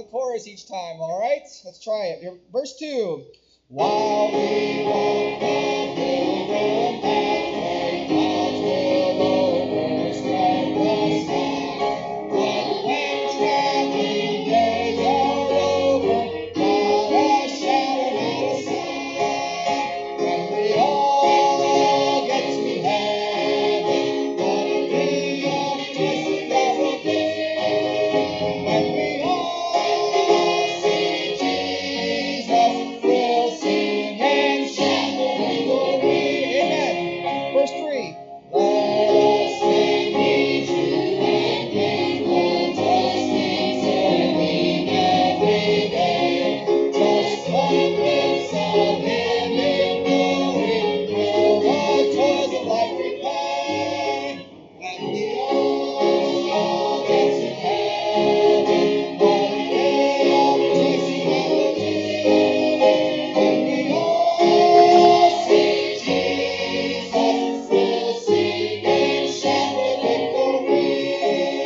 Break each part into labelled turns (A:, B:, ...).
A: the chorus each time, all right? Let's try it. Here, verse 2. While we walk the pilgrim pathway, clouds will overspread the sky. But when traveling days are over, not a shadow, not a sign. When we all get to heaven, what a day of blessing that will be. When we all see Jesus, we'll sing and shout with glory. Amen. Verse 3. Let us sing each and thankful, trusting, serving every day. Just one glimpse of Him in glory will the toils of life repay. When we all get to heaven, what a day of rejoicing that will be. When we all see Jesus, we'll sing and shout with victory.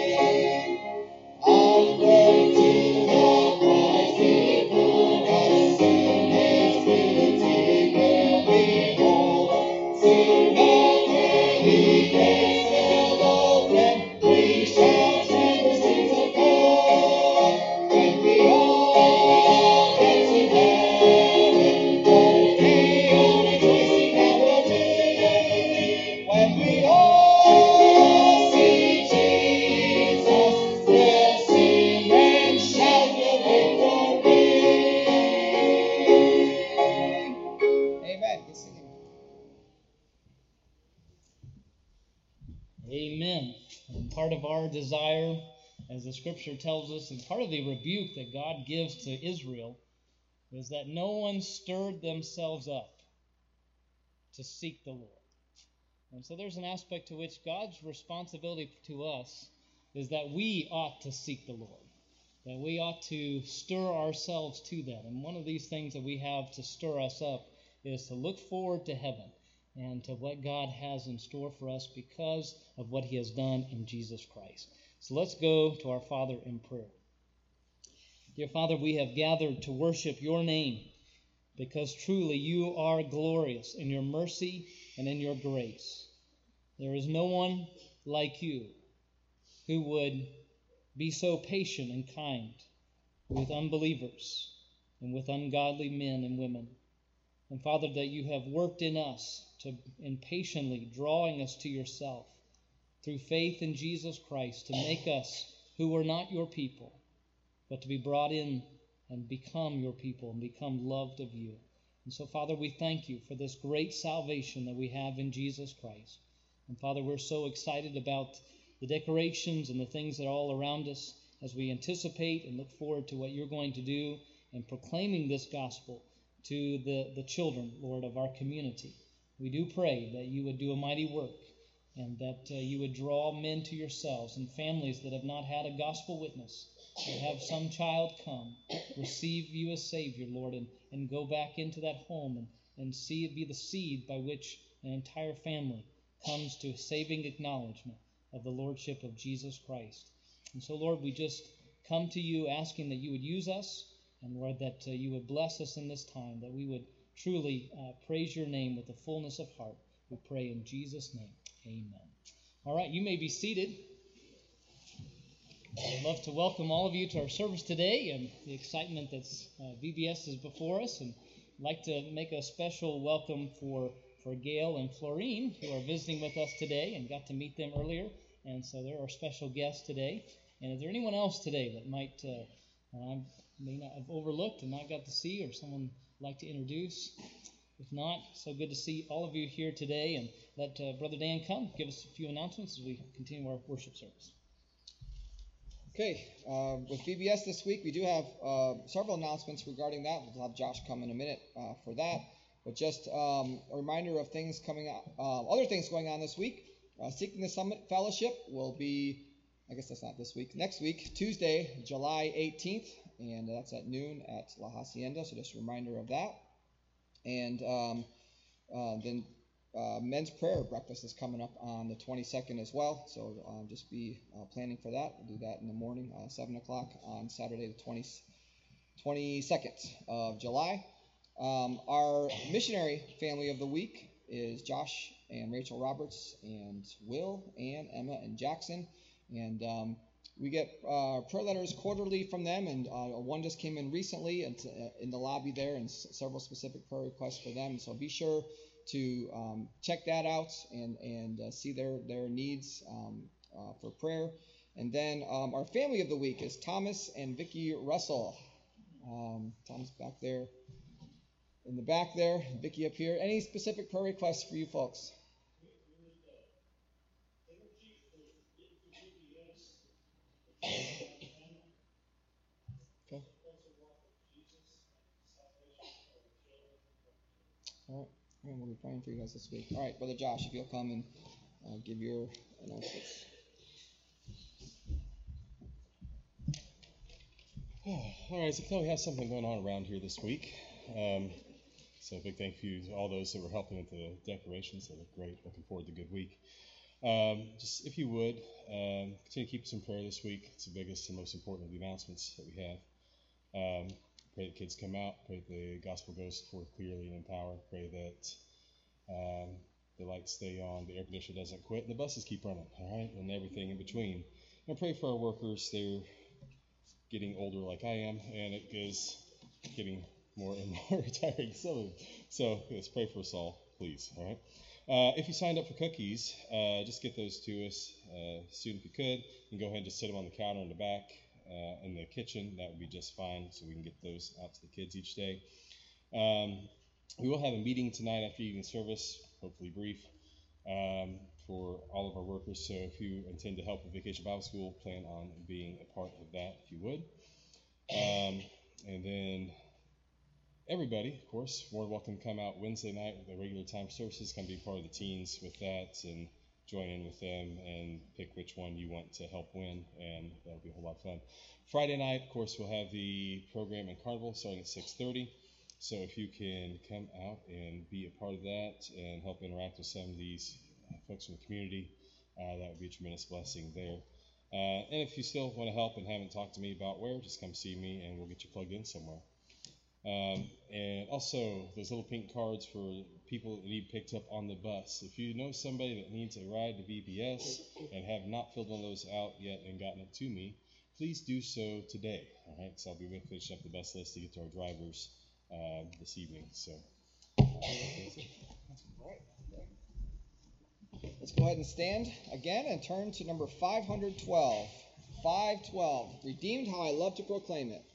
A: Onward to the prize before us, soon His beauty will behold. Soon all pearly gates will open, we shall tread the streets of gold. When we all get to heaven, what a day of rejoicing that will be. When we all see Jesus, we'll sing and shout the victory. Amen. Good singing.
B: Amen. And part of our desire, as the scripture tells us, and part of the rebuke that God gives to Israel, is that no one stirred themselves up to seek the Lord. And so there's an aspect to which God's responsibility to us is that we ought to seek the Lord, that we ought to stir ourselves to that. And one of these things that we have to stir us up is to look forward to heaven and to what God has in store for us because of what He has done in Jesus Christ. So let's go to our Father in prayer. Dear Father, we have gathered to worship Your name because truly You are glorious in Your mercy and in Your grace. There is no one like You who would be so patient and kind with unbelievers and with ungodly men and women. And Father, that You have worked in us in patiently drawing us to Yourself through faith in Jesus Christ to make us who were not Your people, but to be brought in and become Your people and become loved of You. And so, Father, we thank You for this great salvation that we have in Jesus Christ. And Father, we're so excited about the decorations and the things that are all around us as we anticipate and look forward to what You're going to do in proclaiming this gospel to the children, Lord, of our community. We do pray that You would do a mighty work and that You would draw men to Yourselves and families that have not had a gospel witness, to have some child come, receive You as Savior, Lord, and go back into that home and see it be the seed by which an entire family comes to saving acknowledgement of the Lordship of Jesus Christ. And so, Lord, we just come to You asking that You would use us, and Lord, that You would bless us in this time, that we would truly praise Your name with the fullness of heart. We pray in Jesus' name. Amen. All right, you may be seated. I'd love to welcome all of you to our service today and the excitement that's VBS is before us. And I'd like to make a special welcome for Gail and Florine, who are visiting with us today and got to meet them earlier. And so they're our special guests today. And is there anyone else today that might I may not have overlooked and not got to see, or someone like to introduce? If not, so good to see all of you here today. And let Brother Dan come give us a few announcements as we continue our worship service.
A: Okay, with VBS this week, we do have several announcements regarding that. We'll have Josh come in a minute for that. But just a reminder of things coming up, other things going on this week. Seeking the Summit Fellowship will be, I guess that's not this week, next week, Tuesday, July 18th, and that's at noon at La Hacienda, so just a reminder of that. And then men's prayer breakfast is coming up on the 22nd as well, so just be planning for that. We'll do that in the morning, 7 o'clock on Saturday the 22nd of July. Our missionary family of the week is Josh and Rachel Roberts and Will, Ann, Emma, and Jackson. And we get prayer letters quarterly from them, and one just came in recently in the lobby there, and several specific prayer requests for them. So be sure to check that out and see their needs for prayer. And then our family of the week is Thomas and Vicki Russell. Thomas back there in the back there, Vicki up here. Any specific prayer requests for you folks? Okay. All right. We'll be praying for you guys this week. All right, Brother Josh, if you'll come and give your announcements.
C: All right, so I know we have something going on around here this week. So a big thank you to all those that were helping with the decorations. They look great. Looking forward to a good week. Just if you would, continue to keep us in prayer this week. It's the biggest and most important of the announcements that we have. Pray that kids come out. Pray that the gospel goes forth clearly and in power. Pray that the lights stay on, the air conditioner doesn't quit, and the buses keep running, all right, and everything in between. And pray for our workers. They're getting older like I am, and it is getting more and more retiring. So let's pray for us all, please, all right? If you signed up for cookies, just get those to us soon if you could. You can go ahead and just sit them on the counter in the back in the kitchen. That would be just fine, so we can get those out to the kids each day. We will have a meeting tonight after evening service, hopefully brief, for all of our workers. So if you intend to help with Vacation Bible School, plan on being a part of that if you would. And then everybody, of course, more than welcome to come out Wednesday night with the regular time services, come be part of the teens with that and join in with them and pick which one you want to help win, and that'll be a whole lot of fun. Friday night, of course, we'll have the program and carnival starting at 6:30. So if you can come out and be a part of that and help interact with some of these folks in the community, that would be a tremendous blessing there. And if you still want to help and haven't talked to me about where, just come see me and we'll get you plugged in somewhere. And also those little pink cards for people that need picked up on the bus. If you know somebody that needs a ride to VBS and have not filled one of those out yet and gotten it to me, please do so today. All right, so I'll be finishing up the bus list to get to our drivers this evening. So
A: let's go ahead and stand again and turn to number 512. 512, Redeemed, How I Love to Proclaim It.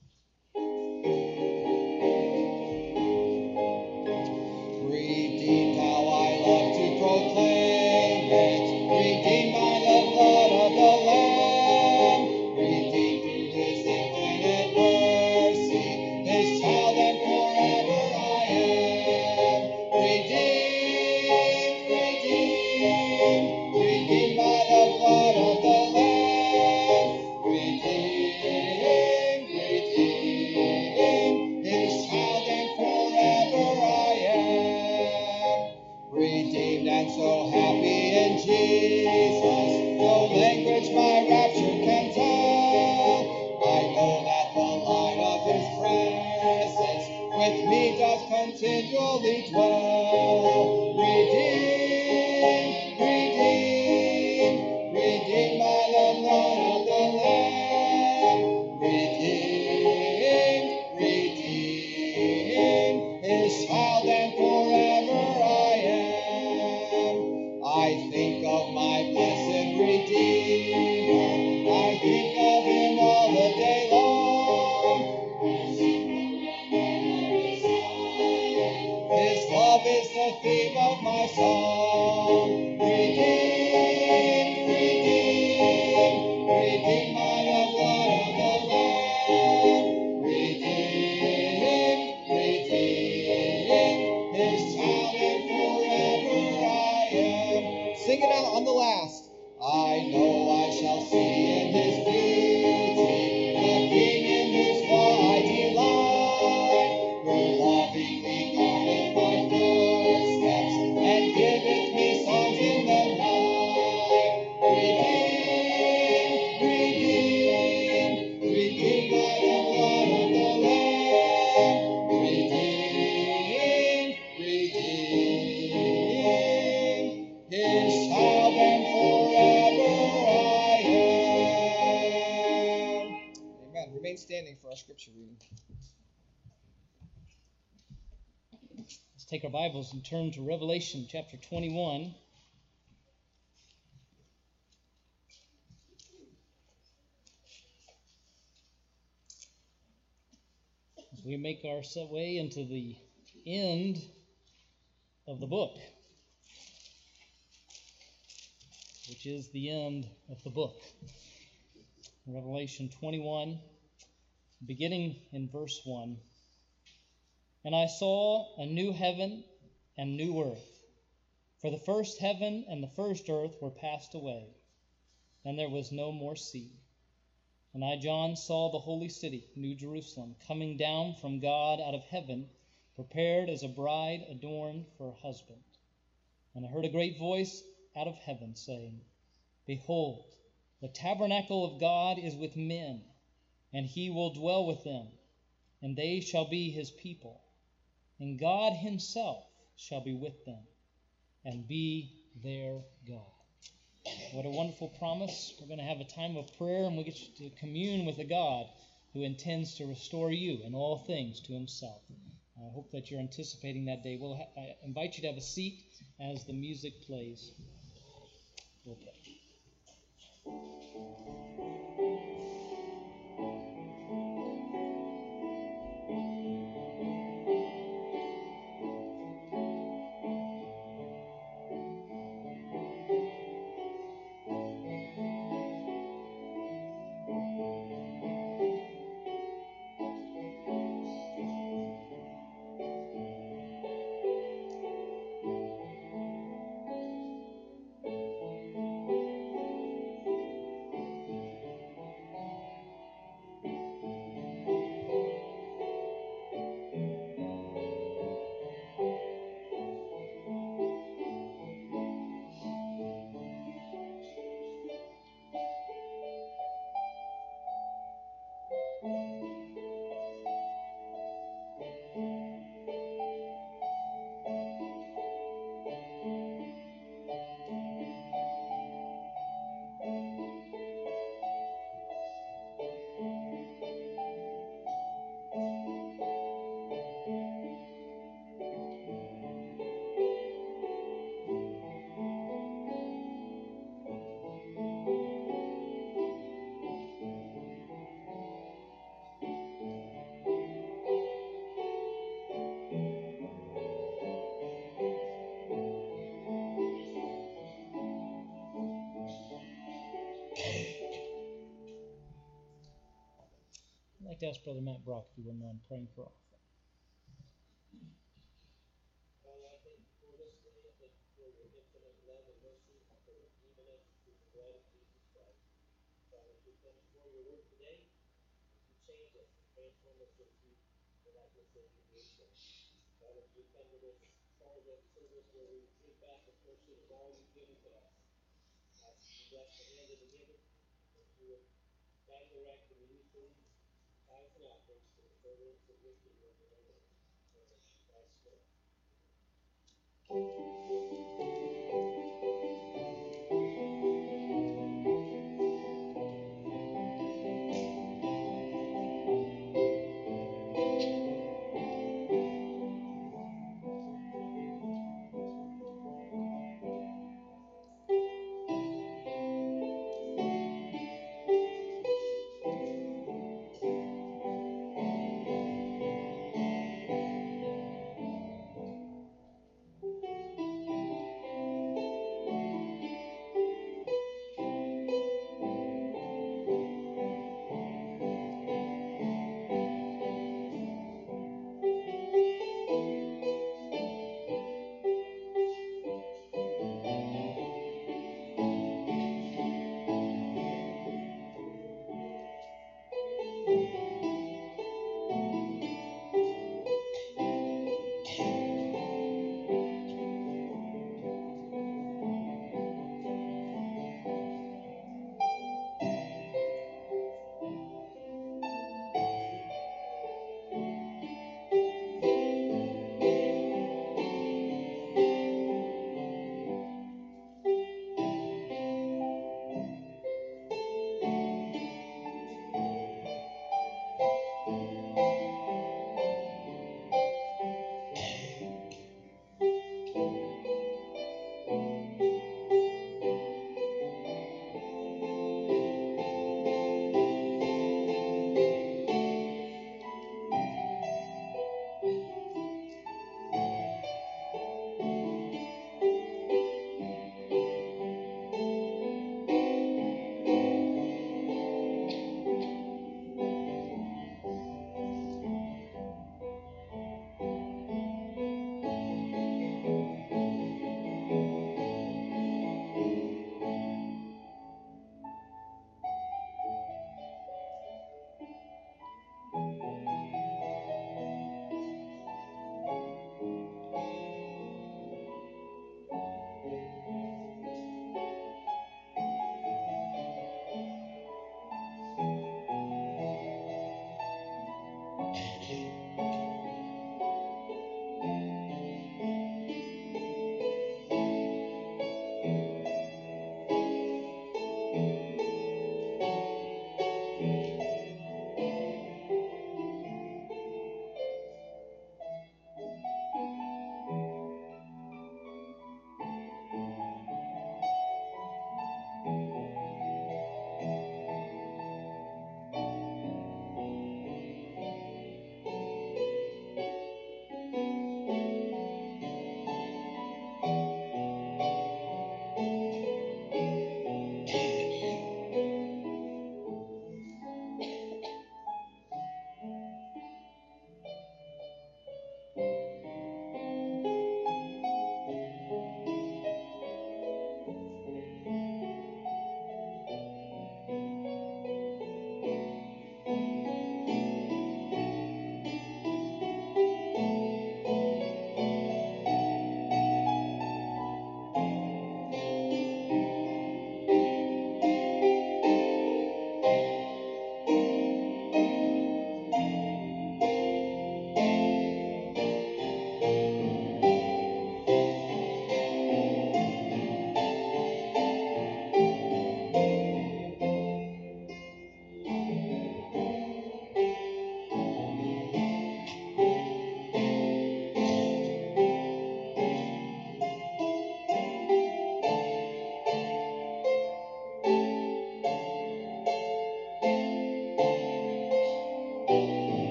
A: Redeemed, how I love to proclaim it. Redeemed by the blood of the Lamb. Redeemed through His infinite mercy. His child and forever I am. Redeemed, redeemed. Redeemed by the blood of the Lamb. Redeemed, redeemed. His child and forever I am. Redeemed and so happy in Jesus, no language my rapture can tell. I know that the light of His presence with me does continually dwell. Redeemed, redeemed, redeemed by the blood of the Lamb. Redeemed, redeemed, His child and forever I am. I think of my blessed Redeemer. I think of Him all the day long. His love is the theme of my song. Redeemed, redeemed, redeemed by the blood of the Lamb. Redeemed, redeemed, His child and forever I am. Sing it out on the last. I know I shall see in His beauty the King in whose law I delight, who lovingly guideth my footsteps and
B: take our Bibles and turn to Revelation chapter 21. As we make our way into the end of the book, which is the end of the book. Revelation 21, beginning in verse 1. And I saw a new heaven and new earth, for the first heaven and the first earth were passed away, and there was no more sea. And I, John, saw the holy city, New Jerusalem, coming down from God out of heaven, prepared as a bride adorned for her husband. And I heard a great voice out of heaven saying, Behold, the tabernacle of God is with men, and he will dwell with them, and they shall be his people. And God himself shall be with them, and be their God. What a wonderful promise. We're going to have a time of prayer, and we get to commune with a God who intends to restore you in all things to himself. I hope that you're anticipating that day. I invite you to have a seat as the music plays. We'll pray. I'd like to ask Brother Matt Brock if he wouldn't mind praying for all.
D: Father, I thank you for this day. I thank you for your infinite love and mercy for redeeming us through the blood of Jesus Christ. Father, we thank you for your word today. You change us and transform us into the likeness of your dear Son. Father, as we come to this part of the service where we give back a portion of all you've given to us, I ask you to bless the hand of the giver, that you would guide, direct, and use these tithes and offerings for the furtherance of your kingdom and your name. In Christ's name.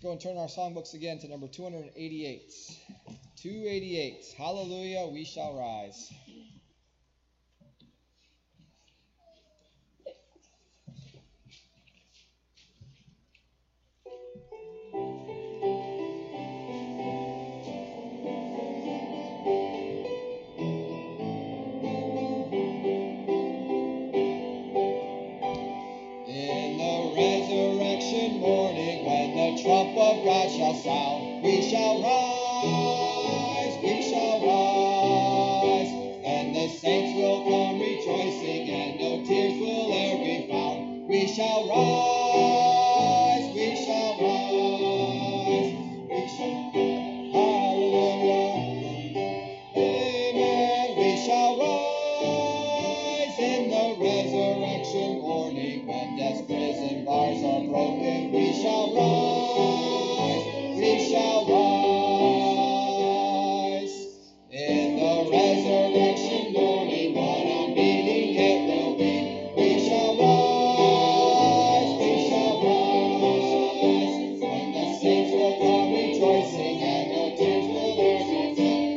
A: go and turn our songbooks again to number 288. 288. Hallelujah, we shall rise. In the resurrection morning, when the trump of God shall sound, we shall rise, we shall rise. And the saints will come rejoicing, and no tears will e'er be found. We shall rise, we shall rise, we shall hallelujah. Amen. We shall rise in the resurrection morning when death's prison bars are broken. We shall rise. We shall rise in the resurrection morning. What a meeting it will be. We shall rise. We shall rise when the saints will come rejoicing and no tears will ever be found.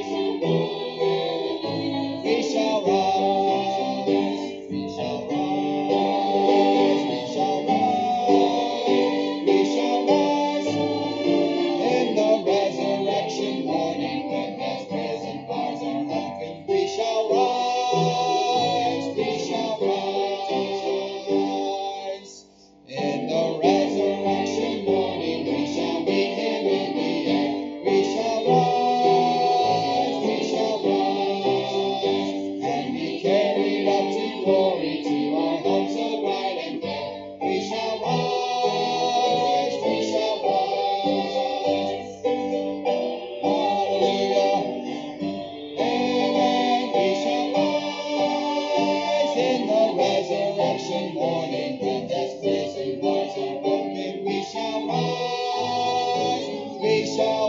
A: We shall rise, we shall rise, we shall rise, we shall rise in the resurrection morning when death's prison bars are open. We shall rise, we shall rise in the resurrection morning. We shall meet him in the air. We shall rise, we shall rise, and be carried up to glory to our home so bright and fair. We shall rise, we shall rise. Hallelujah. Amen. We shall rise in the resurrection morning when death's prison bars are open. We shall rise, we shall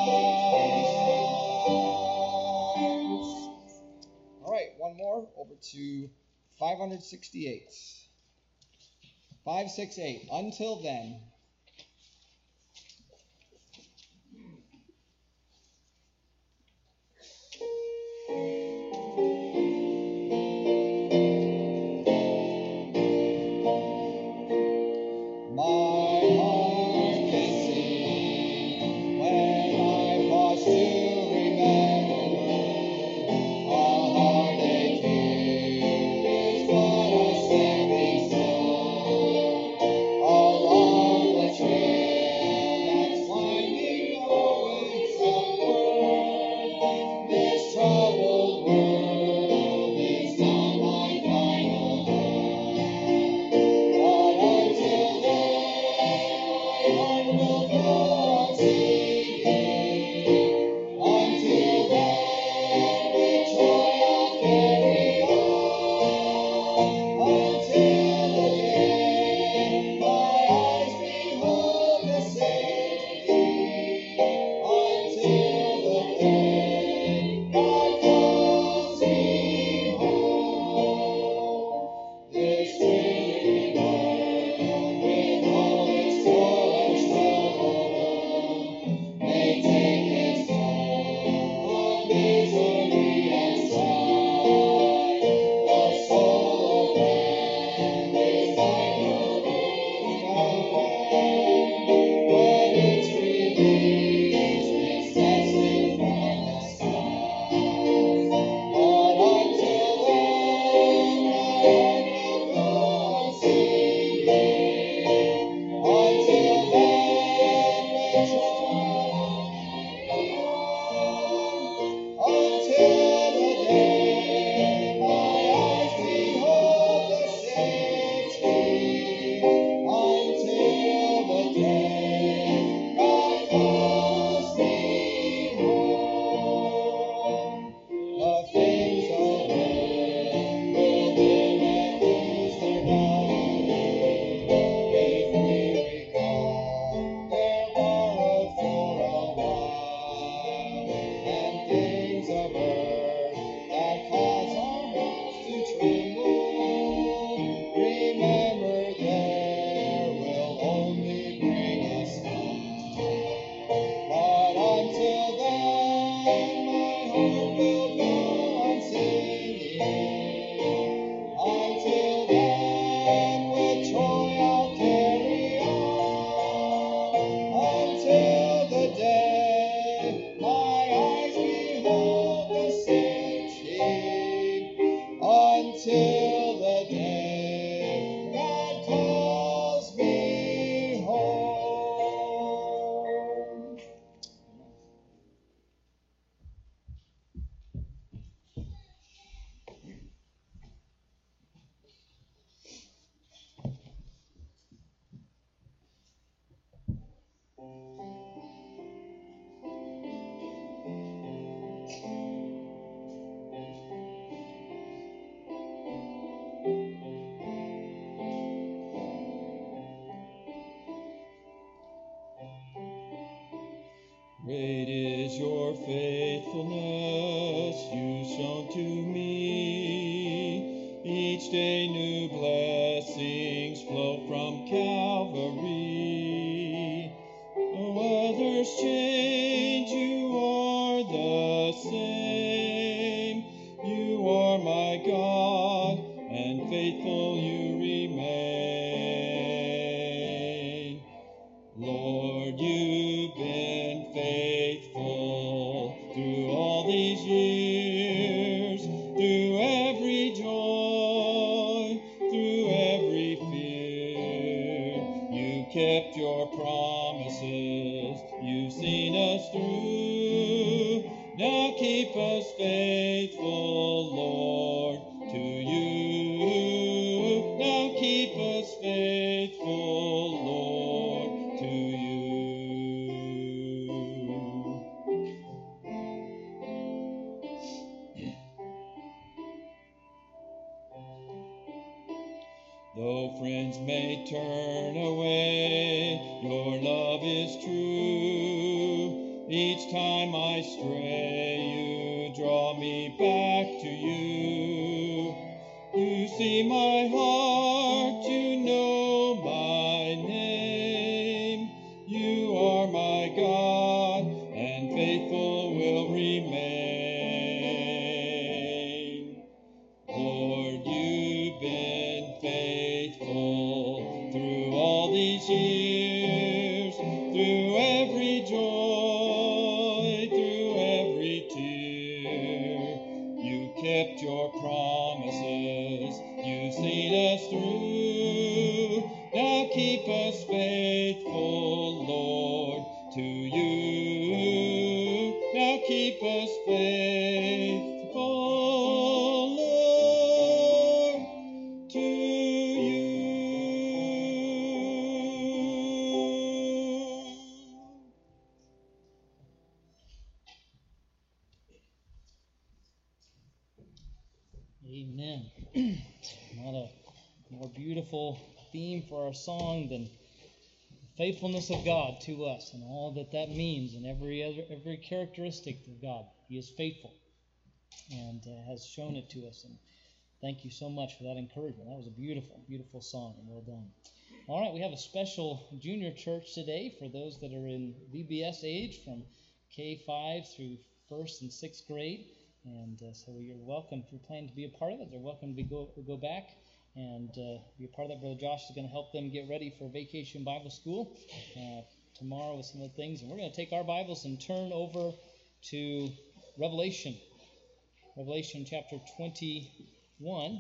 A: rise. All right, one more over to 568. 568. Until then. My heart can sing when I pause to remember. A heartache here is but a stepping stone along
E: is your faithfulness you've shown to me. Each day new blessings flow from Calvary. Though others change, you are the same. You are my God, and faithful you remain. Lord, you've been faithful through all these years, through every joy, through every fear. You kept your promises, you've seen us through. Now keep us faithful, Lord, to you. Now keep us faithful, Lord, to you. Though friends may turn away, your love is true. Each time I stray, you draw me back to you. You see my heart, you know my name. You are my God, and faithful will remain. Lord, you've been faithful through all these years, through every joy, through every tear. You kept your promises, you've seen us through. Now keep us faithful, Lord, to you. Now keep us faithful, Lord, to you.
B: Amen. Not a more beautiful theme for our song than the faithfulness of God to us and all that that means, and every characteristic of God. He is faithful and has shown it to us. And thank you so much for that encouragement. That was a beautiful, beautiful song, and well done. All right, we have a special junior church today for those that are in VBS age from K5 through 1st and 6th grade. And so you're welcome if you're planning to be a part of it. They're welcome to go back and be a part of that. Brother Josh is going to help them get ready for Vacation Bible School tomorrow with some of the things. And we're going to take our Bibles and turn over to Revelation chapter 21.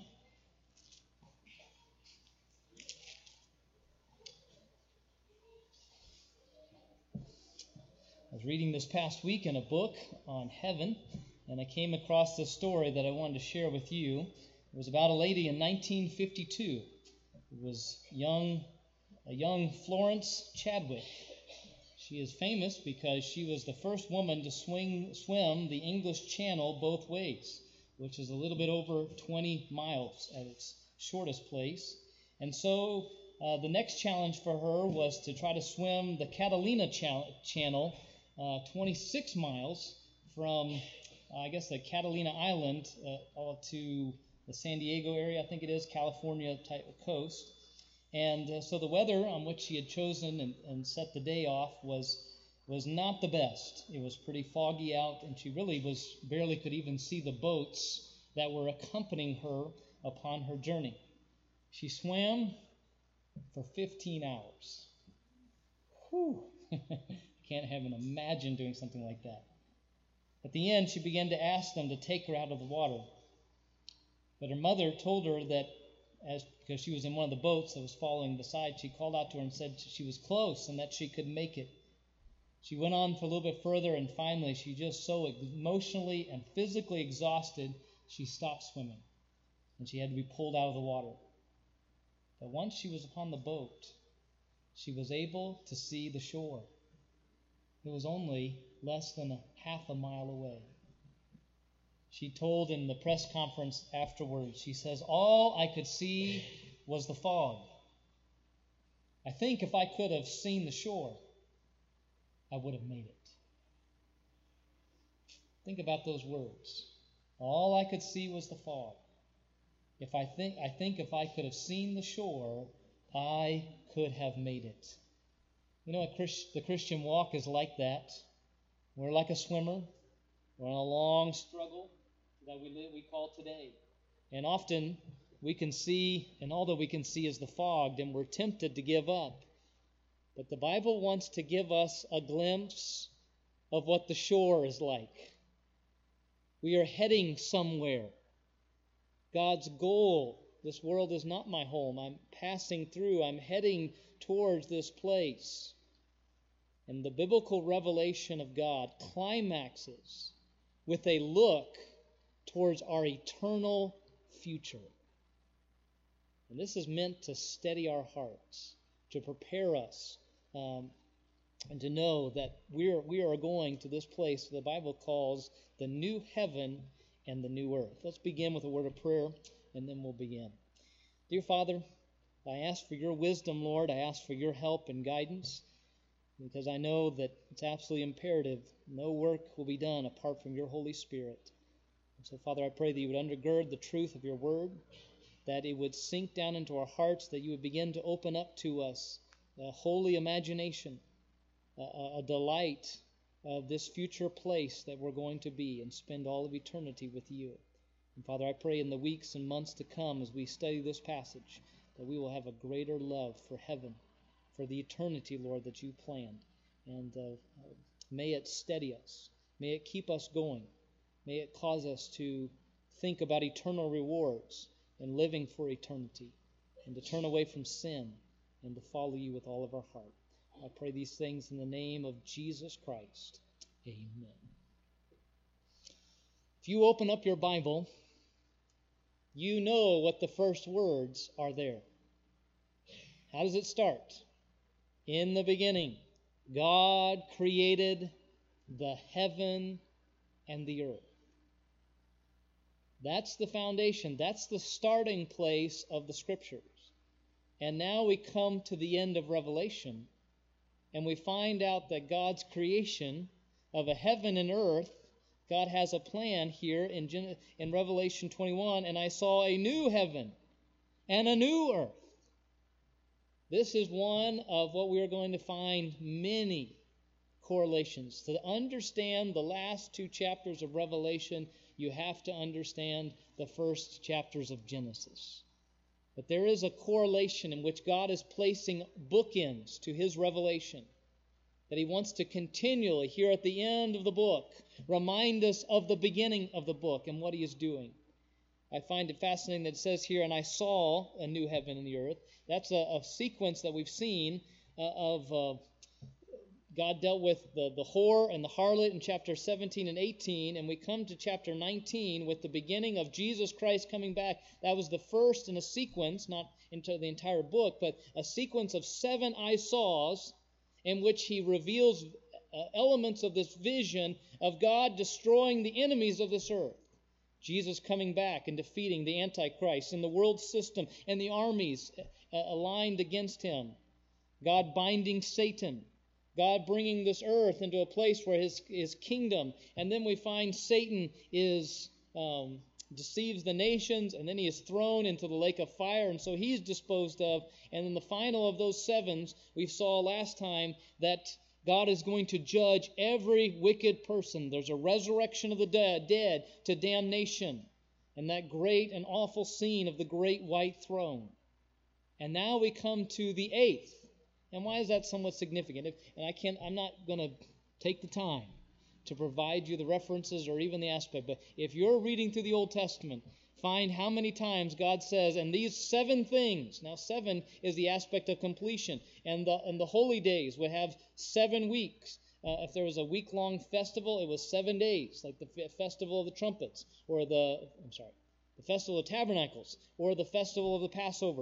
B: I was reading this past week in a book on heaven, and I came across this story that I wanted to share with you. It was about a lady in 1952. It was a young Florence Chadwick. She is famous because she was the first woman to swim the English Channel both ways, which is a little bit over 20 miles at its shortest place. And so the next challenge for her was to try to swim the Catalina Channel 26 miles from the Catalina Island to the San Diego area, I think it is, California type of coast. And so the weather on which she had chosen and set the day off was not the best. It was pretty foggy out, and she really barely could even see the boats that were accompanying her upon her journey. She swam for 15 hours. Whew. Can't even imagine doing something like that. At the end, she began to ask them to take her out of the water. But her mother told her that because she was in one of the boats that was following beside, she called out to her and said she was close and that she could make it. She went on for a little bit further, and finally she just so emotionally and physically exhausted, she stopped swimming. And she had to be pulled out of the water. But once she was upon the boat, she was able to see the shore. It was only less than half a mile away. She told in the press conference afterwards, she says, "All I could see was the fog. I think if I could have seen the shore, I would have made it." Think about those words. All I could see was the fog. I think if I could have seen the shore, I could have made it. You know, the Christian walk is like that. We're like a swimmer. We're on a long struggle that we call today. And often we can see, and all that we can see is the fog, and we're tempted to give up. But the Bible wants to give us a glimpse of what the shore is like. We are heading somewhere. God's goal, this world is not my home. I'm passing through. I'm heading towards this place. And the biblical revelation of God climaxes with a look towards our eternal future. And this is meant to steady our hearts, to prepare us, and to know that we are going to this place the Bible calls the new heaven and the new earth. Let's begin with a word of prayer, and then we'll begin. Dear Father, I ask for your wisdom, Lord. I ask for your help and guidance, because I know that it's absolutely imperative. No work will be done apart from your Holy Spirit. And so, Father, I pray that you would undergird the truth of your word, that it would sink down into our hearts, that you would begin to open up to us a holy imagination, a delight of this future place that we're going to be and spend all of eternity with you. And Father, I pray in the weeks and months to come as we study this passage that we will have a greater love for heaven, for the eternity, Lord, that you planned. And may it steady us. May it keep us going. May it cause us to think about eternal rewards and living for eternity, and to turn away from sin and to follow you with all of our heart. I pray these things in the name of Jesus Christ. Amen. If you open up your Bible, you know what the first words are there. How does it start? In the beginning, God created the heaven and the earth. That's the foundation. That's the starting place of the Scriptures. And now we come to the end of Revelation, and we find out that God's creation of a heaven and earth, God has a plan here in Revelation 21, and I saw a new heaven and a new earth. This is one of what we are going to find many correlations. To understand the last two chapters of Revelation, you have to understand the first chapters of Genesis. But there is a correlation in which God is placing bookends to his revelation, that he wants to continually, here at the end of the book, remind us of the beginning of the book and what he is doing. I find it fascinating that it says here, and I saw a new heaven and the earth. That's a sequence that we've seen of God dealt with the whore and the harlot in chapter 17 and 18, and we come to chapter 19 with the beginning of Jesus Christ coming back. That was the first in a sequence, not into the entire book, but a sequence of 7 I saws in which he reveals elements of this vision of God destroying the enemies of this earth. Jesus coming back and defeating the Antichrist and the world system and the armies aligned against him. God binding Satan. God bringing this earth into a place where his kingdom, and then we find Satan deceives the nations, and then he is thrown into the lake of fire, and so he's disposed of. And in the final of those 7s, we saw last time that God is going to judge every wicked person. There's a resurrection of the dead to damnation, and that great and awful scene of the great white throne. And now we come to the 8th. And why is that somewhat significant? I'm not going to take the time to provide you the references or even the aspect, but if you're reading through the Old Testament, find how many times God says, and these 7 things. Now 7 is the aspect of completion, and the holy days would have 7 weeks. If there was a week-long festival, it was 7 days, like the festival of the trumpets, or the festival of tabernacles, or the festival of the Passover.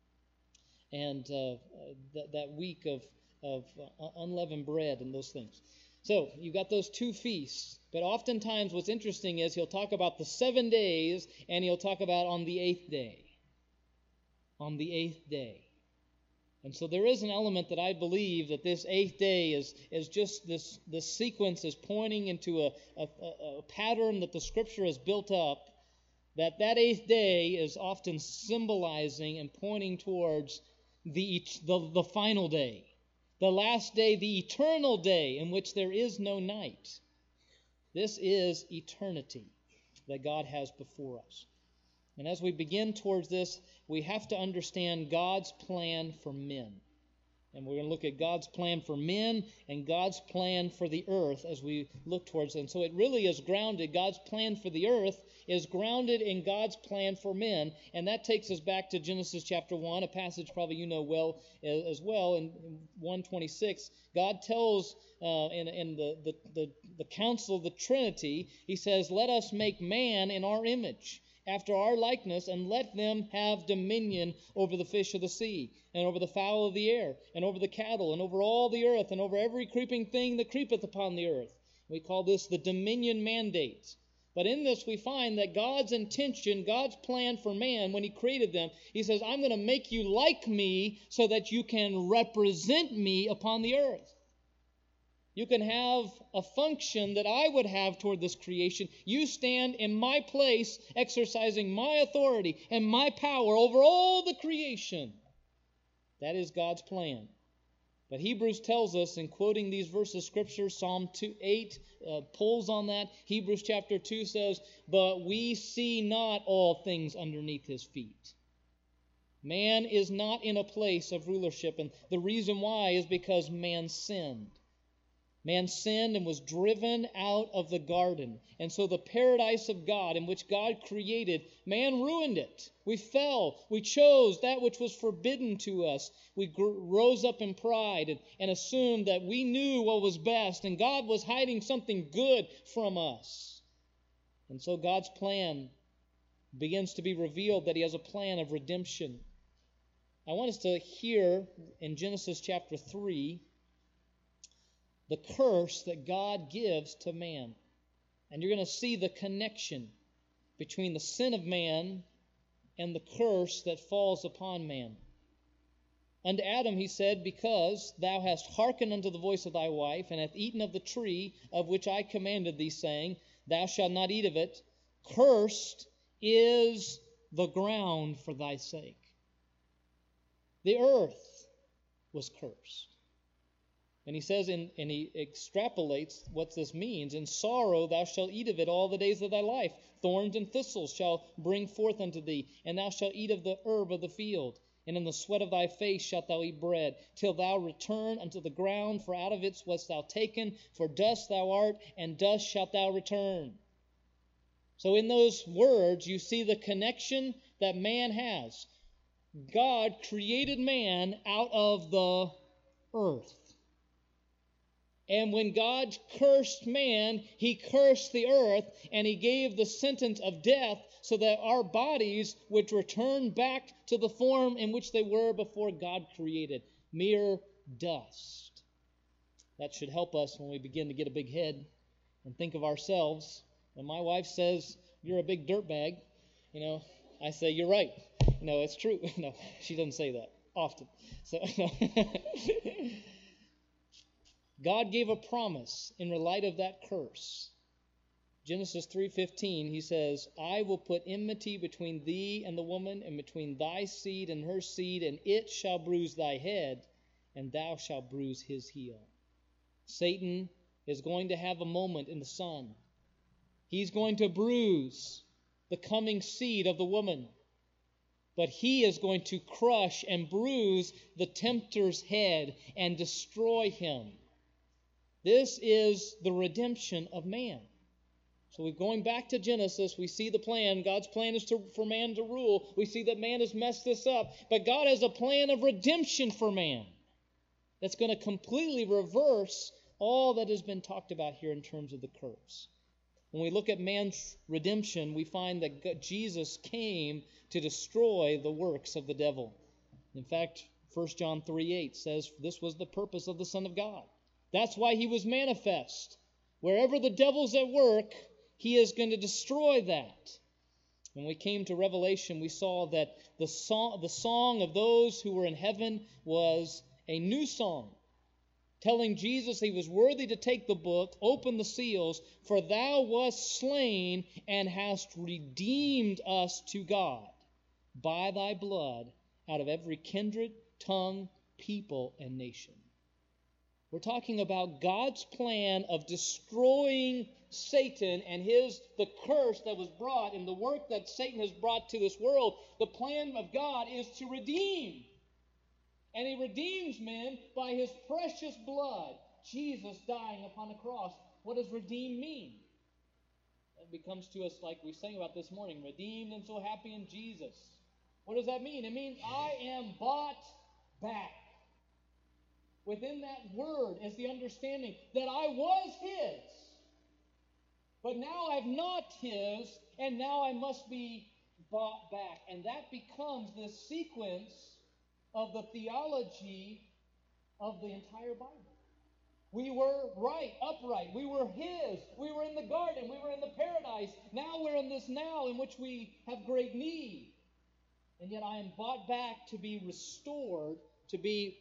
B: And that week of unleavened bread and those things. So you've got those 2 feasts. But oftentimes what's interesting is he'll talk about the 7 days, and he'll talk about on the 8th day. On the 8th day. And so there is an element that I believe that this 8th day is just this sequence is pointing into a pattern that the Scripture has built up, that 8th day is often symbolizing and pointing towards the final day, the last day, the eternal day in which there is no night. This is eternity that God has before us. And as we begin towards this, we have to understand God's plan for men. And we're going to look at God's plan for men and God's plan for the earth as we look towards it. And so it really is grounded. God's plan for the earth is grounded in God's plan for men. And that takes us back to Genesis chapter 1, a passage probably you know well as well. In 1:26, God tells in the council of the Trinity, He says, "Let us make man in our image, after our likeness, and let them have dominion over the fish of the sea, and over the fowl of the air, and over the cattle, and over all the earth, and over every creeping thing that creepeth upon the earth." We call this the dominion mandate. But in this we find that God's intention, God's plan for man, when He created them, He says, "I'm going to make you like me so that you can represent me upon the earth. You can have a function that I would have toward this creation. You stand in my place, exercising my authority and my power over all the creation." That is God's plan. But Hebrews tells us, in quoting these verses of Scripture, Psalm 8 pulls on that. Hebrews chapter 2 says, "But we see not all things underneath His feet." Man is not in a place of rulership, and the reason why is because man sinned. Man sinned and was driven out of the garden. And so the paradise of God in which God created, man ruined it. We fell. We chose that which was forbidden to us. We rose up in pride and assumed that we knew what was best, and God was hiding something good from us. And so God's plan begins to be revealed, that He has a plan of redemption. I want us to hear in Genesis chapter 3 the curse that God gives to man. And you're going to see the connection between the sin of man and the curse that falls upon man. "Unto Adam He said, Because thou hast hearkened unto the voice of thy wife, and hast eaten of the tree of which I commanded thee, saying, Thou shalt not eat of it, cursed is the ground for thy sake." The earth was cursed. And He says, and He extrapolates what this means. "In sorrow thou shalt eat of it all the days of thy life. Thorns and thistles shall bring forth unto thee, and thou shalt eat of the herb of the field. And in the sweat of thy face shalt thou eat bread, till thou return unto the ground, for out of it wast thou taken. For dust thou art, and dust shalt thou return." So in those words, you see the connection that man has. God created man out of the earth. And when God cursed man, He cursed the earth, and He gave the sentence of death so that our bodies would return back to the form in which they were before God created, mere dust. That should help us when we begin to get a big head and think of ourselves. When my wife says, "You're a big dirtbag," I say, "You're right." It's true. No, she doesn't say that often. So, God gave a promise in the light of that curse. Genesis 3:15, He says, "I will put enmity between thee and the woman, and between thy seed and her seed, and it shall bruise thy head, and thou shalt bruise his heel." Satan is going to have a moment in the sun. He's going to bruise the coming seed of the woman. But he is going to crush and bruise the tempter's head and destroy him. This is the redemption of man. So we're going back to Genesis. We see the plan. God's plan is for man to rule. We see that man has messed this up. But God has a plan of redemption for man that's going to completely reverse all that has been talked about here in terms of the curse. When we look at man's redemption, we find that Jesus came to destroy the works of the devil. In fact, 1 John 3:8 says this was the purpose of the Son of God. That's why He was manifest. Wherever the devil's at work, he is going to destroy that. When we came to Revelation, we saw that the song of those who were in heaven was a new song, telling Jesus he was worthy to take the book, open the seals, for thou wast slain and hast redeemed us to God by thy blood out of every kindred, tongue, people, and nation. We're talking about God's plan of destroying Satan and the curse that was brought and the work that Satan has brought to this world. The plan of God is to redeem. And he redeems men by his precious blood, Jesus dying upon the cross. What does redeem mean? It becomes to us like we sang about this morning, redeemed and so happy in Jesus. What does that mean? It means I am bought back. Within that word is the understanding that I was his, but now I'm not his, and now I must be bought back. And that becomes the sequence of the theology of the entire Bible. We were right, upright. We were his. We were in the garden. We were in the paradise. Now we're in this now in which we have great need. And yet I am bought back to be restored, to be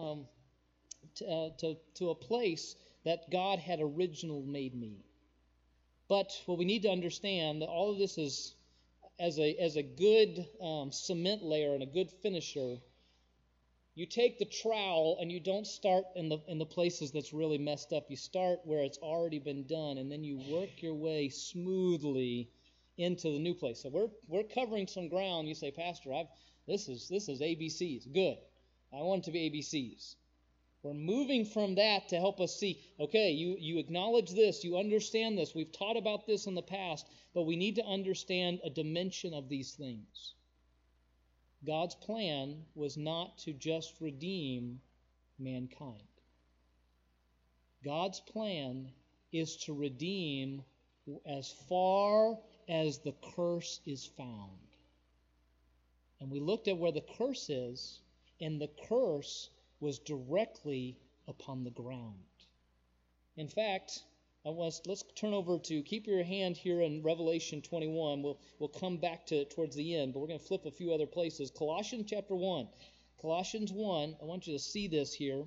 B: to a place that God had originally made me. But what we need to understand that all of this is as a good cement layer and a good finisher. You take the trowel and you don't start in the places that's really messed up. You start where it's already been done, and then you work your way smoothly into the new place. So we're covering some ground. You say, Pastor, this is ABCs. Good. I want it to be ABCs. We're moving from that to help us see, okay, you acknowledge this, you understand this. We've taught about this in the past, but we need to understand a dimension of these things. God's plan was not to just redeem mankind. God's plan is to redeem as far as the curse is found. And we looked at where the curse is, and the curse was directly upon the ground. In fact, let's turn over to, keep your hand here in Revelation 21. We'll come back to it towards the end, but we're going to flip a few other places. Colossians chapter 1. Colossians 1, I want you to see this here.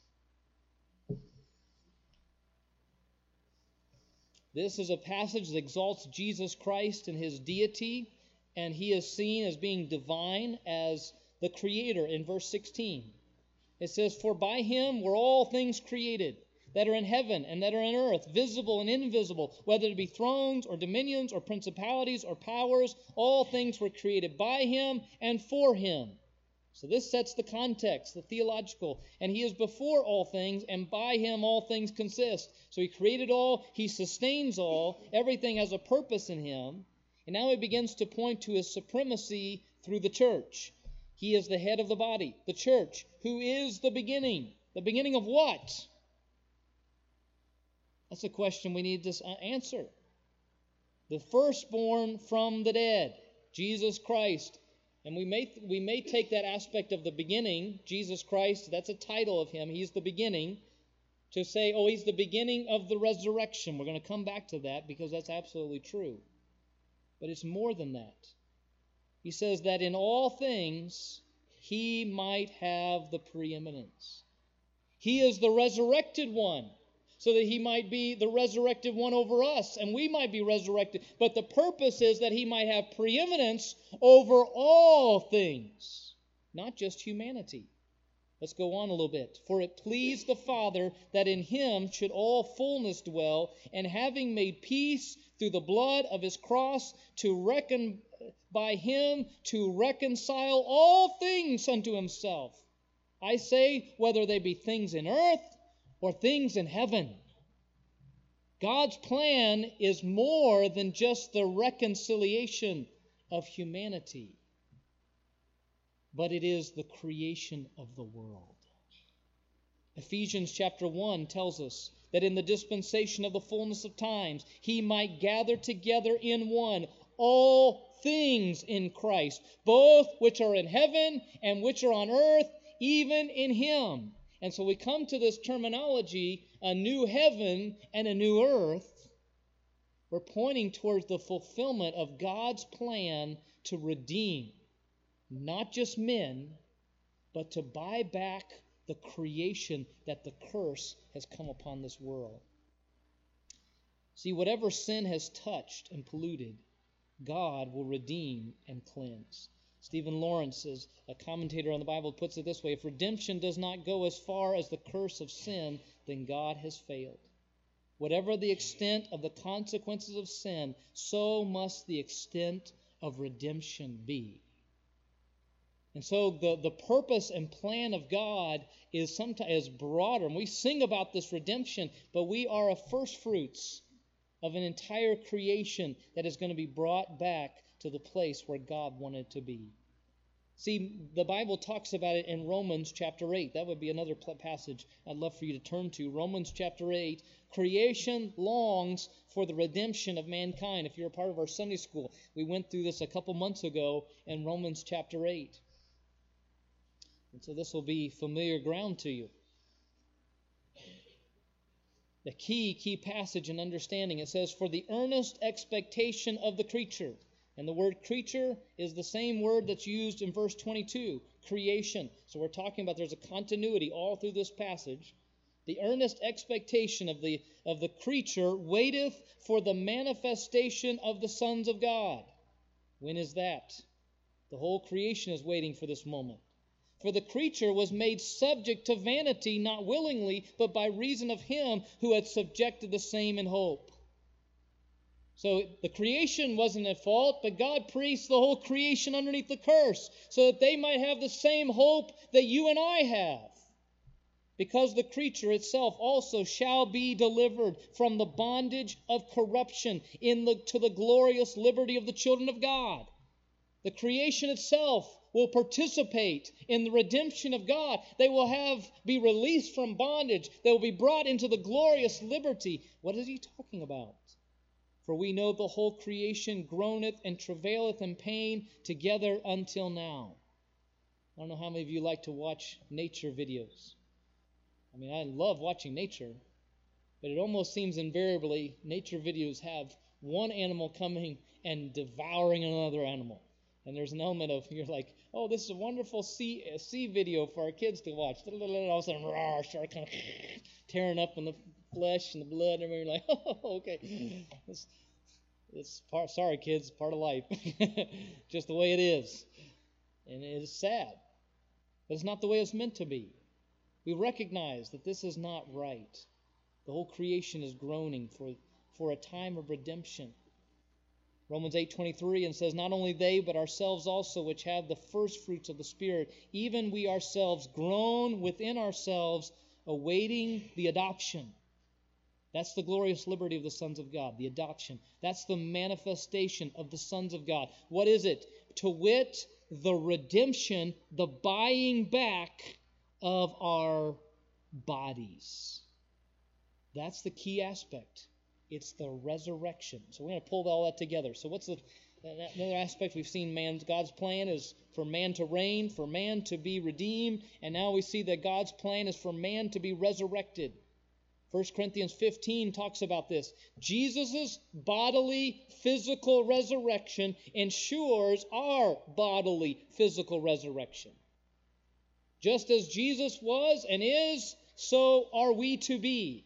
B: This is a passage that exalts Jesus Christ and his deity, and he is seen as being divine, as the creator in verse 16. It says, for by him were all things created, that are in heaven and that are in earth, visible and invisible, whether it be thrones or dominions or principalities or powers, all things were created by him and for him. So this sets the context, the theological. And he is before all things, and by him all things consist. So he created all, he sustains all, everything has a purpose in him. And now he begins to point to his supremacy through the church. He is the head of the body, the church, who is the beginning. The beginning of what? That's a question we need to answer. The firstborn from the dead, Jesus Christ. And we may take that aspect of the beginning, Jesus Christ, that's a title of him, he's the beginning, to say, oh, he's the beginning of the resurrection. We're going to come back to that because that's absolutely true. But it's more than that. He says that in all things he might have the preeminence. He is the resurrected one, so that he might be the resurrected one over us, and we might be resurrected. But the purpose is that he might have preeminence over all things, not just humanity. Let's go on a little bit. For it pleased the Father that in him should all fullness dwell, and having made peace through the blood of his cross, by him to reconcile all things unto himself. I say, whether they be things in earth or things in heaven. God's plan is more than just the reconciliation of humanity, but it is the creation of the world. Ephesians chapter 1 tells us that in the dispensation of the fullness of times, he might gather together in one all things in Christ, both which are in heaven and which are on earth, even in him. And so we come to this terminology, a new heaven and a new earth. We're pointing towards the fulfillment of God's plan to redeem not just men, but to buy back the creation that the curse has come upon this world. See, whatever sin has touched and polluted, God will redeem and cleanse. Stephen Lawrence, as a commentator on the Bible, puts it this way: if redemption does not go as far as the curse of sin, then God has failed. Whatever the extent of the consequences of sin, so must the extent of redemption be. And so the purpose and plan of God is sometimes broader. And we sing about this redemption, but we are a first fruits of an entire creation that is going to be brought back to the place where God wanted to be. See, the Bible talks about it in Romans chapter 8. That would be another passage I'd love for you to turn to. Romans chapter 8. Creation longs for the redemption of mankind. If you're a part of our Sunday school, we went through this a couple months ago in Romans chapter 8. And so this will be familiar ground to you. The key passage in understanding, it says, for the earnest expectation of the creature. And the word creature is the same word that's used in verse 22, creation. So we're talking about there's a continuity all through this passage. The earnest expectation of the creature waiteth for the manifestation of the sons of God. When is that? The whole creation is waiting for this moment. For the creature was made subject to vanity, not willingly, but by reason of him who had subjected the same in hope. So the creation wasn't at fault, but God placed the whole creation underneath the curse so that they might have the same hope that you and I have. Because the creature itself also shall be delivered from the bondage of corruption to the glorious liberty of the children of God. The creation itself will participate in the redemption of God. They will be released from bondage. They will be brought into the glorious liberty. What is he talking about? For we know the whole creation groaneth and travaileth in pain together until now. I don't know how many of you like to watch nature videos. I mean, I love watching nature, but it almost seems invariably nature videos have one animal coming and devouring another animal. And there's an element of, you're like, oh, this is a wonderful sea video for our kids to watch. All of a sudden, start kind of tearing up in the flesh and the blood, and everything. You're like, oh, okay. Sorry, kids, part of life. Just the way it is. And it is sad. But it's not the way it's meant to be. We recognize that this is not right. The whole creation is groaning for a time of redemption. Romans 8:23 and says, not only they, but ourselves also, which have the first fruits of the Spirit, even we ourselves groan within ourselves, awaiting the adoption. That's the glorious liberty of the sons of God, the adoption. That's the manifestation of the sons of God. What is it? To wit, the redemption, the buying back of our bodies. That's the key aspect. It's the resurrection. So we're going to pull all that together. So what's another aspect we've seen? God's plan is for man to reign, for man to be redeemed, and now we see that God's plan is for man to be resurrected. 1 Corinthians 15 talks about this. Jesus' bodily, physical resurrection ensures our bodily, physical resurrection. Just as Jesus was and is, so are we to be.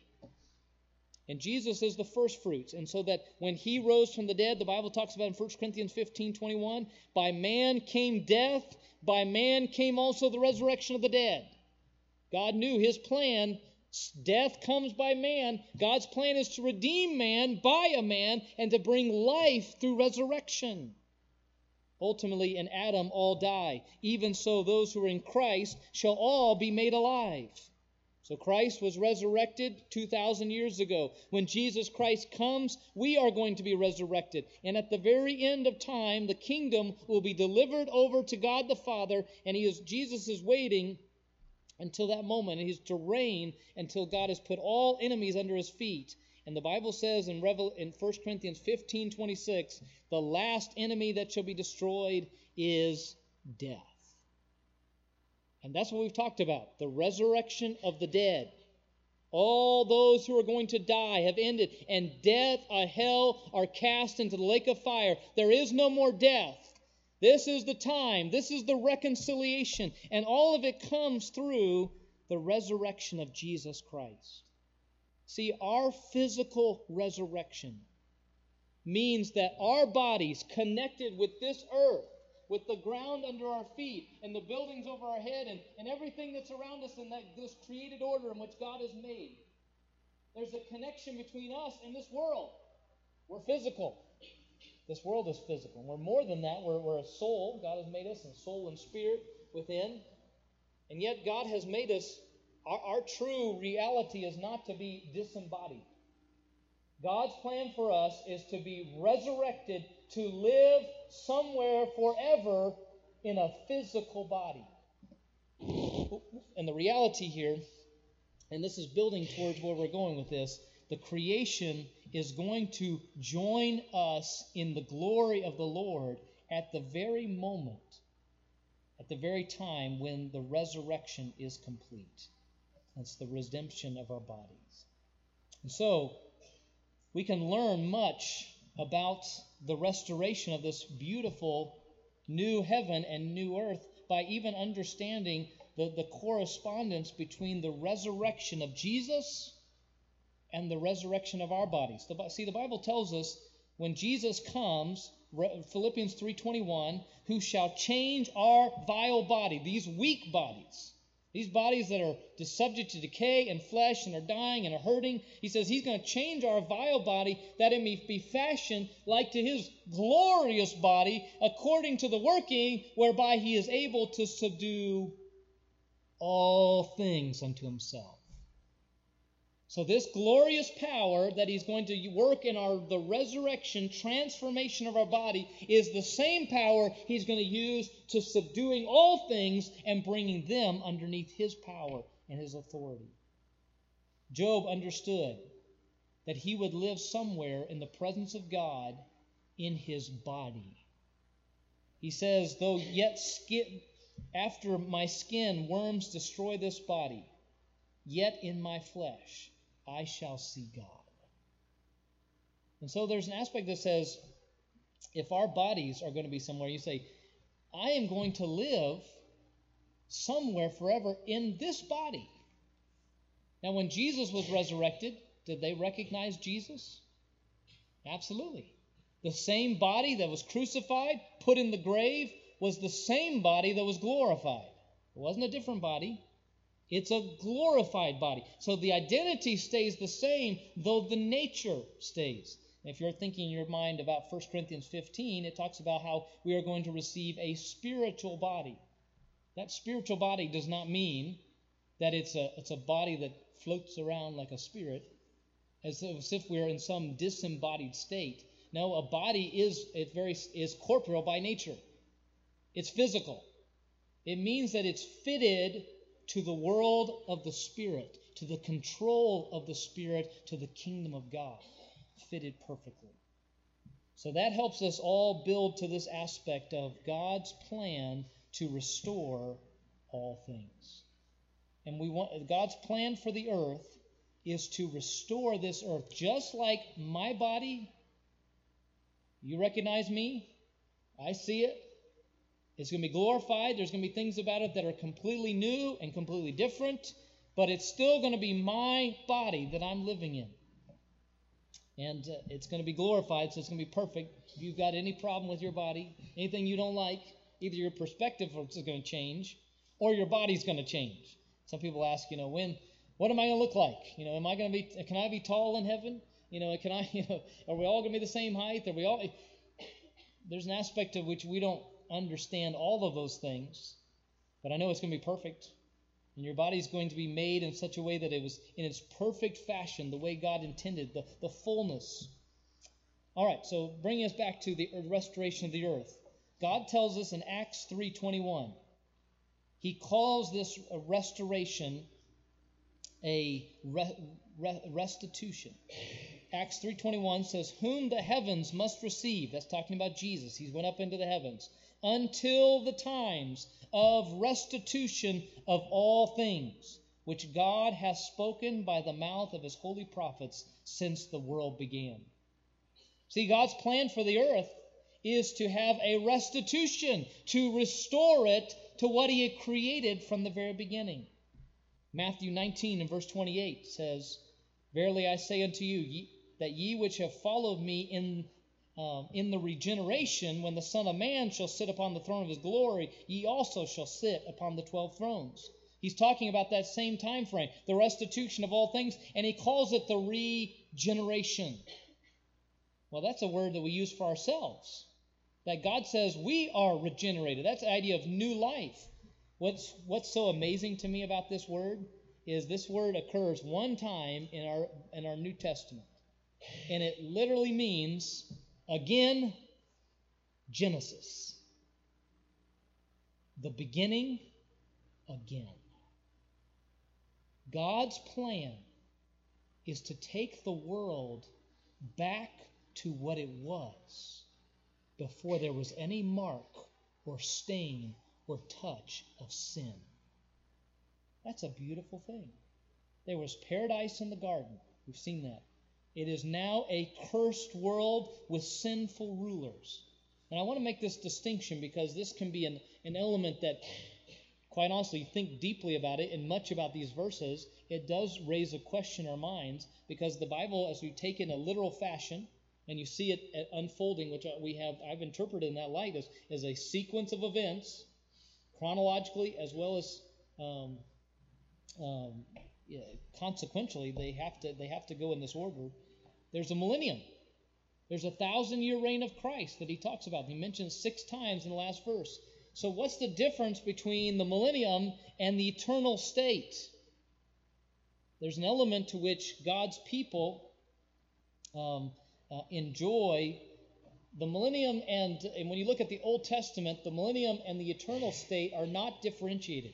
B: And Jesus is the first fruits. And so that when he rose from the dead, the Bible talks about in 1 Corinthians 15:21, by man came death, by man came also the resurrection of the dead. God knew his plan. Death comes by man. God's plan is to redeem man by a man and to bring life through resurrection. Ultimately, in Adam all die. Even so, those who are in Christ shall all be made alive. So Christ was resurrected 2,000 years ago. When Jesus Christ comes, we are going to be resurrected. And at the very end of time, the kingdom will be delivered over to God the Father, and Jesus is waiting until that moment, and he's to reign until God has put all enemies under his feet. And the Bible says in 1 Corinthians 15:26, the last enemy that shall be destroyed is death. And that's what we've talked about, the resurrection of the dead. All those who are going to die have ended, and death and hell are cast into the lake of fire. There is no more death. This is the time. This is the reconciliation. And all of it comes through the resurrection of Jesus Christ. See, our physical resurrection means that our bodies connected with this earth, with the ground under our feet and the buildings over our head and everything that's around us in this created order in which God has made. There's a connection between us and this world. We're physical. This world is physical. We're more than that. We're a soul. God has made us a soul and spirit within. And yet God has made us, our true reality is not to be disembodied. God's plan for us is to be resurrected, to live somewhere forever in a physical body. And the reality here, and this is building towards where we're going with this, the creation is going to join us in the glory of the Lord at the very moment, at the very time when the resurrection is complete. That's the redemption of our bodies. And so, we can learn much about the restoration of this beautiful new heaven and new earth by even understanding the correspondence between the resurrection of Jesus and the resurrection of our bodies. See, the Bible tells us when Jesus comes, Philippians 3:21, who shall change our vile body, these weak bodies, these bodies that are subject to decay and flesh and are dying and are hurting. He says he's going to change our vile body that it may be fashioned like to his glorious body according to the working whereby he is able to subdue all things unto himself. So this glorious power that he's going to work in the resurrection, transformation of our body, is the same power he's going to use to subduing all things and bringing them underneath his power and his authority. Job understood that he would live somewhere in the presence of God in his body. He says, though yet after my skin worms destroy this body, yet in my flesh I shall see God. And so there's an aspect that says, if our bodies are going to be somewhere, you say, I am going to live somewhere forever in this body. Now, when Jesus was resurrected, did they recognize Jesus? Absolutely. The same body that was crucified, put in the grave, was the same body that was glorified. It wasn't a different body. It's a glorified body. So the identity stays the same, though the nature stays. And if you're thinking in your mind about 1 Corinthians 15, it talks about how we are going to receive a spiritual body. That spiritual body does not mean that it's a body that floats around like a spirit, as if we're in some disembodied state. No, a body is corporeal by nature. It's physical. It means that it's fitted to the world of the Spirit, to the control of the Spirit, to the kingdom of God, fitted perfectly. So that helps us all build to this aspect of God's plan to restore all things. And God's plan for the earth is to restore this earth, just like my body. You recognize me? I see it. It's going to be glorified. There's going to be things about it that are completely new and completely different, but it's still going to be my body that I'm living in. And it's going to be glorified, so it's going to be perfect. If you've got any problem with your body, anything you don't like, either your perspective is going to change or your body's going to change. Some people ask, what am I going to look like? Can I be tall in heaven? Are we all going to be the same height? There's an aspect of which we don't understand all of those things, but I know it's going to be perfect. And your body is going to be made in such a way that it was in its perfect fashion, the way God intended, the fullness. All right, so bringing us back to the restoration of the earth. God tells us in Acts 3:21, he calls this a restoration a restitution. Acts 3:21 says, whom the heavens must receive. That's talking about Jesus. He went up into the heavens. Until the times of restitution of all things, which God has spoken by the mouth of his holy prophets since the world began. See, God's plan for the earth is to have a restitution, to restore it to what he had created from the very beginning. Matthew 19 and verse 28 says, Verily I say unto you, that ye which have followed me in the regeneration, when the Son of Man shall sit upon the throne of his glory, ye also shall sit upon the 12 thrones. He's talking about that same time frame, the restitution of all things, and he calls it the regeneration. Well, that's a word that we use for ourselves. That God says we are regenerated. That's the idea of new life. What's so amazing to me about this word is this word occurs one time in our New Testament. And it literally means, again, Genesis. The beginning again. God's plan is to take the world back to what it was before there was any mark or stain or touch of sin. That's a beautiful thing. There was paradise in the garden. We've seen that. It is now a cursed world with sinful rulers. And I want to make this distinction because this can be an element that, quite honestly, you think deeply about it and much about these verses, it does raise a question in our minds because the Bible, as we take it in a literal fashion, and you see it unfolding, which I've interpreted in that light as a sequence of events, chronologically as well as consequentially, they have to go in this order. There's a millennium. There's a 1,000-year reign of Christ that he talks about. He mentions 6 times in the last verse. So what's the difference between the millennium and the eternal state? There's an element to which God's people enjoy. The millennium and when you look at the Old Testament, the millennium and the eternal state are not differentiated.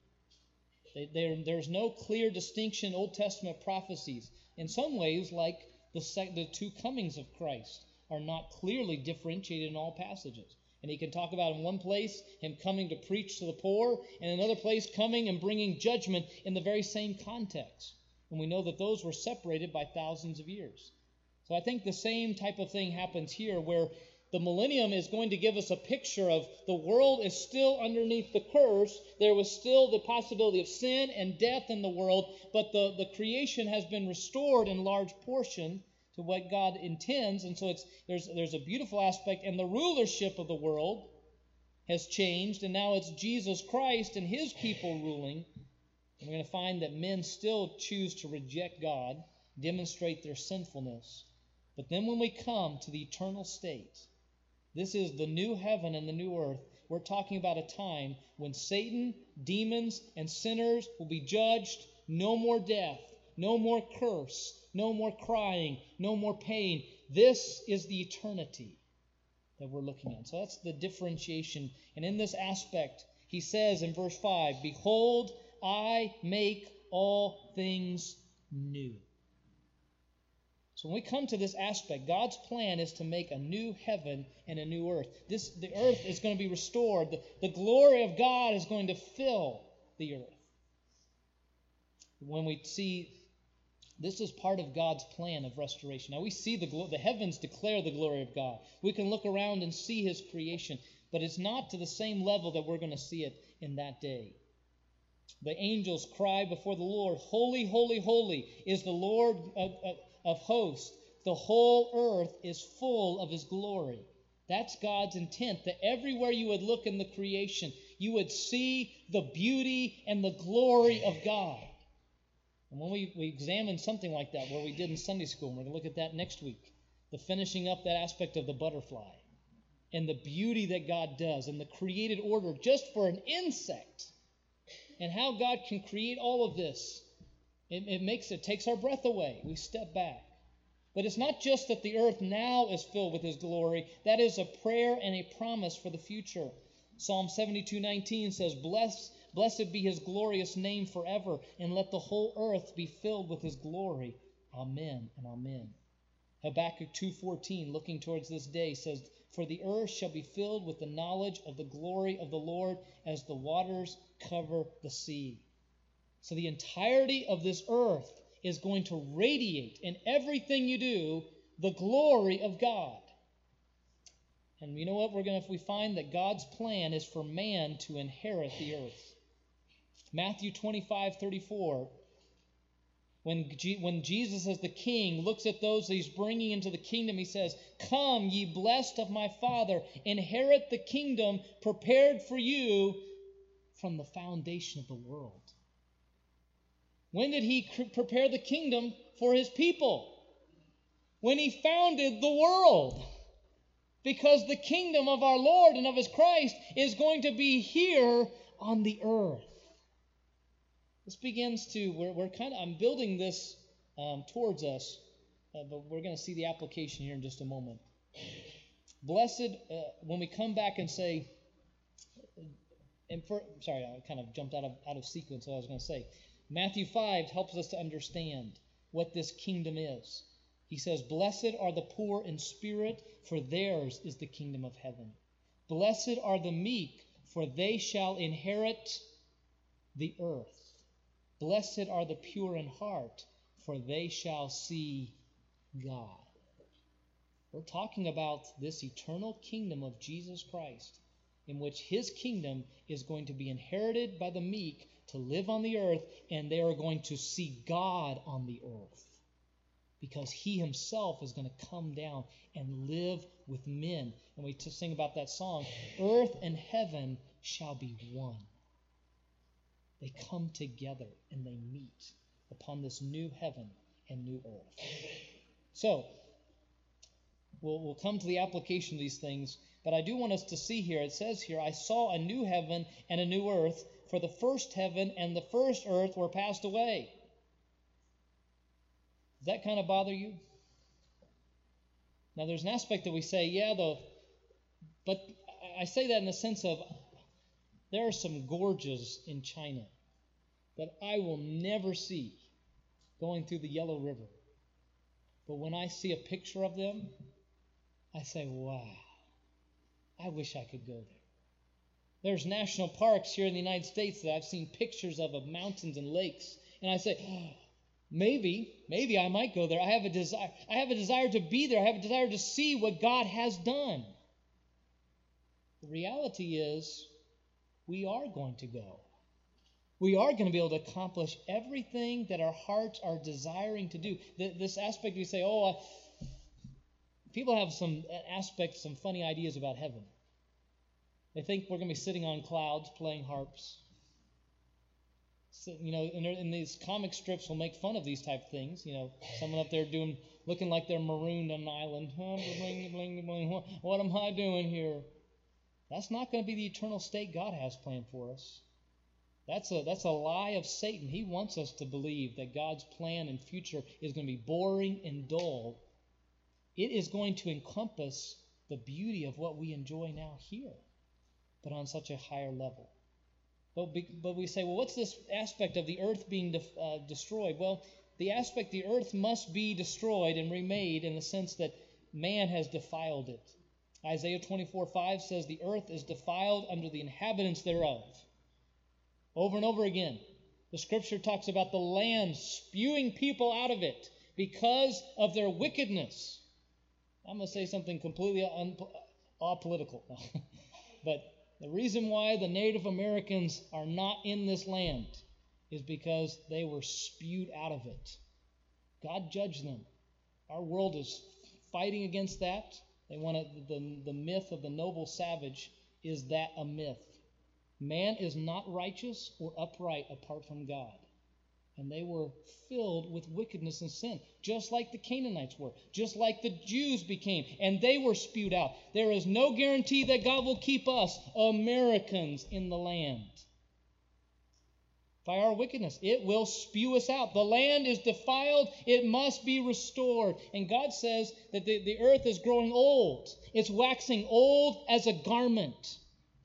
B: There's no clear distinction in Old Testament prophecies. In some ways, like the 2 comings of Christ are not clearly differentiated in all passages. And he can talk about in one place him coming to preach to the poor, and in another place coming and bringing judgment in the very same context. And we know that those were separated by thousands of years. So I think the same type of thing happens here where the millennium is going to give us a picture of the world is still underneath the curse. There was still the possibility of sin and death in the world, but the creation has been restored in large portion to what God intends. And so there's a beautiful aspect, and the rulership of the world has changed, and now it's Jesus Christ and his people ruling. And we're going to find that men still choose to reject God, demonstrate their sinfulness. But then when we come to the eternal state, this is the new heaven and the new earth. We're talking about a time when Satan, demons, and sinners will be judged. No more death, no more curse, no more crying, no more pain. This is the eternity that we're looking at. So that's the differentiation. And in this aspect, he says in verse 5, Behold, I make all things new. So when we come to this aspect, God's plan is to make a new heaven and a new earth. The earth is going to be restored. The glory of God is going to fill the earth. When we see, this is part of God's plan of restoration. Now we see the heavens declare the glory of God. We can look around and see his creation, but it's not to the same level that we're going to see it in that day. The angels cry before the Lord, Holy, holy, holy is the Lord of hosts. The whole earth is full of his glory. That's God's intent, that everywhere you would look in the creation, you would see the beauty and the glory of God. And when we examine something like that, where we did in Sunday school, and we're going to look at that next week, the finishing up that aspect of the butterfly and the beauty that God does and the created order just for an insect and how God can create all of this. It takes our breath away. We step back. But it's not just that the earth now is filled with his glory. That is a prayer and a promise for the future. Psalm 72:19 says, Blessed be his glorious name forever, and let the whole earth be filled with his glory. Amen and amen. Habakkuk 2:14, looking towards this day, says, For the earth shall be filled with the knowledge of the glory of the Lord as the waters cover the sea. So the entirety of this earth is going to radiate in everything you do the glory of God. And you know what? We find that God's plan is for man to inherit the earth. Matthew 25:34. When Jesus as the king looks at those that he's bringing into the kingdom, he says, "Come, ye blessed of my Father, inherit the kingdom prepared for you from the foundation of the world." When did he prepare the kingdom for his people? When he founded the world. Because the kingdom of our Lord and of his Christ is going to be here on the earth. This begins to, I'm building this towards us, but we're going to see the application here in just a moment. Blessed, when we come back and say, I kind of jumped out of sequence what I was going to say. Matthew 5 helps us to understand what this kingdom is. He says, "Blessed are the poor in spirit, for theirs is the kingdom of heaven. Blessed are the meek, for they shall inherit the earth. Blessed are the pure in heart, for they shall see God." We're talking about this eternal kingdom of Jesus Christ, in which his kingdom is going to be inherited by the meek to live on the earth, and they are going to see God on the earth. Because he himself is going to come down and live with men. And we sing about that song, "Earth and heaven shall be one." They come together and they meet upon this new heaven and new earth. So, we'll come to the application of these things, but I do want us to see here, it says here, "I saw a new heaven and a new earth, for the first heaven and the first earth were passed away." Does that kind of bother you? Now, there's an aspect that we say, but I say that in the sense of there are some gorges in China that I will never see going through the Yellow River. But when I see a picture of them, I say, wow, I wish I could go there. There's national parks here in the United States that I've seen pictures of mountains and lakes, and I say, oh, maybe I might go there. I have a desire to be there. I have a desire to see what God has done. The reality is, we are going to go. We are going to be able to accomplish everything that our hearts are desiring to do. This aspect, we say, people have some funny ideas about heaven. They think we're going to be sitting on clouds playing harps. So, and these comic strips will make fun of these type of things. Someone up there looking like they're marooned on an island. What am I doing here? That's not going to be the eternal state God has planned for us. That's a lie of Satan. He wants us to believe that God's plan and future is going to be boring and dull. It is going to encompass the beauty of what we enjoy now here, but on such a higher level. But we say, well, what's this aspect of the earth being destroyed? Well, the earth must be destroyed and remade in the sense that man has defiled it. Isaiah 24:5 says, "The earth is defiled under the inhabitants thereof." Over and over again, the scripture talks about the land spewing people out of it because of their wickedness. I'm going to say something completely apolitical. But the reason why the Native Americans are not in this land is because they were spewed out of it. God judged them. Our world is fighting against that. They want the myth of the noble savage is that a myth. Man is not righteous or upright apart from God. And they were filled with wickedness and sin, just like the Canaanites were, just like the Jews became, and they were spewed out. There is no guarantee that God will keep us, Americans, in the land. By our wickedness, it will spew us out. The land is defiled. It must be restored. And God says that the earth is growing old. It's waxing old as a garment.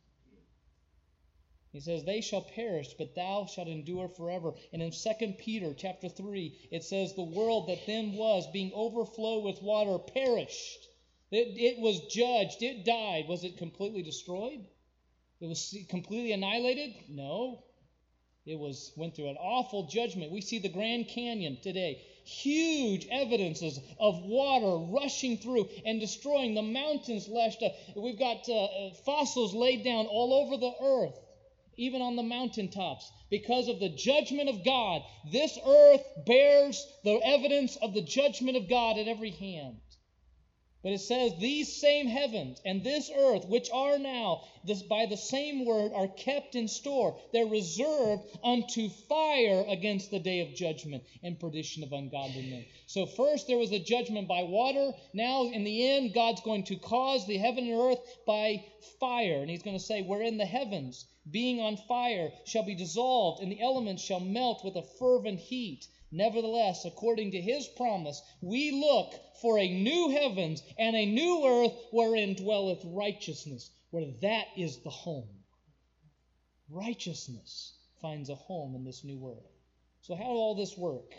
B: He says, "They shall perish, but thou shalt endure forever." And in 2 Peter chapter 3, it says, "The world that then was, being overflowed with water, perished." It was judged. It died. Was it completely destroyed? It was completely annihilated? No. went through an awful judgment. We see the Grand Canyon today. Huge evidences of water rushing through and destroying the mountains lashed up. We've got fossils laid down all over the earth, even on the mountaintops. Because of the judgment of God, this earth bears the evidence of the judgment of God at every hand. But it says, these same heavens and this earth, which are now, by the same word, are kept in store. They're reserved unto fire against the day of judgment and perdition of ungodly men. So first there was a judgment by water. Now in the end, God's going to cause the heaven and earth by fire. And he's going to say, wherein the heavens, being on fire, shall be dissolved, and the elements shall melt with a fervent heat. Nevertheless, according to his promise, we look for a new heavens and a new earth wherein dwelleth righteousness, where that is the home. Righteousness finds a home in this new earth. So how will all this work?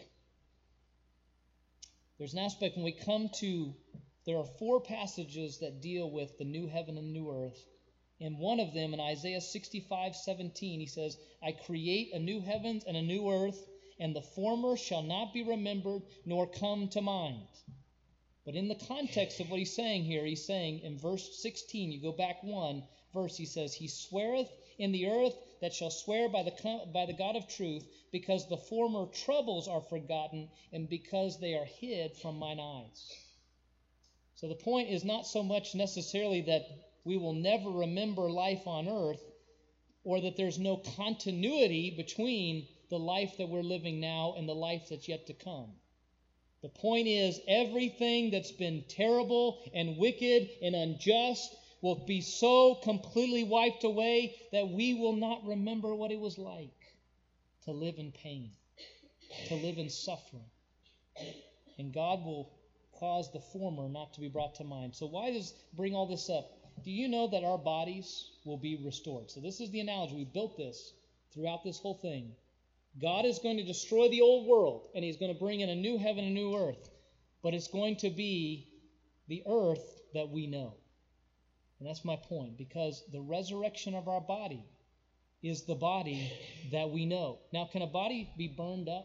B: There's an aspect when we come to, there are 4 passages that deal with the new heaven and new earth. In one of them, in Isaiah 65:17, he says, I create a new heavens and a new earth, and the former shall not be remembered nor come to mind. But in the context of what he's saying here, he's saying in verse 16, you go back one verse, he says, he sweareth in the earth that shall swear by the God of truth, because the former troubles are forgotten, and because they are hid from mine eyes. So the point is not so much necessarily that we will never remember life on earth, or that there's no continuity between the life that we're living now and the life that's yet to come. The point is, everything that's been terrible and wicked and unjust will be so completely wiped away that we will not remember what it was like to live in pain, to live in suffering. And God will cause the former not to be brought to mind. So why does bring all this up? Do you know that our bodies will be restored? So this is the analogy. We built this throughout this whole thing. God is going to destroy the old world, and he's going to bring in a new heaven and a new earth. But it's going to be the earth that we know. And that's my point, because the resurrection of our body is the body that we know. Now, can a body be burned up?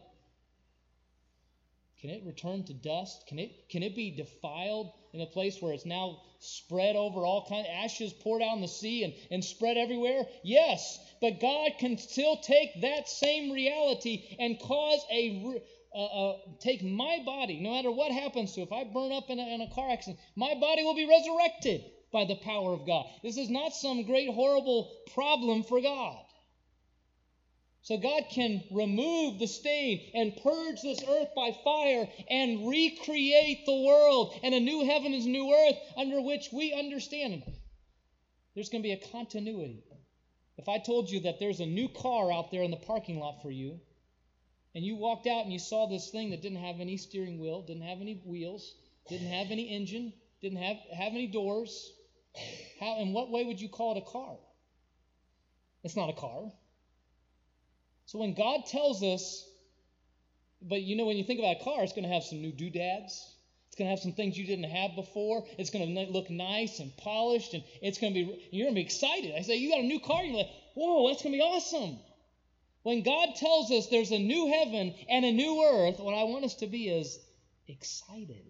B: Can it return to dust? Can it be defiled in a place where it's now spread over all kinds of ashes poured out in the sea and spread everywhere? Yes, but God can still take that same reality and cause take my body, no matter what happens to it. If I burn up in a car accident, my body will be resurrected by the power of God. This is not some great horrible problem for God. So God can remove the stain and purge this earth by fire and recreate the world and a new heaven and a new earth under which we understand. There's going to be a continuity. If I told you that there's a new car out there in the parking lot for you, and you walked out and you saw this thing that didn't have any steering wheel, didn't have any wheels, didn't have any engine, didn't have any doors, in what way would you call it a car? It's not a car. So when God tells us, but you know, when you think about a car, it's going to have some new doodads. It's going to have some things you didn't have before. It's going to look nice and polished, and you're going to be excited. I say, you got a new car, you're like, whoa, that's going to be awesome. When God tells us there's a new heaven and a new earth, what I want us to be is excited.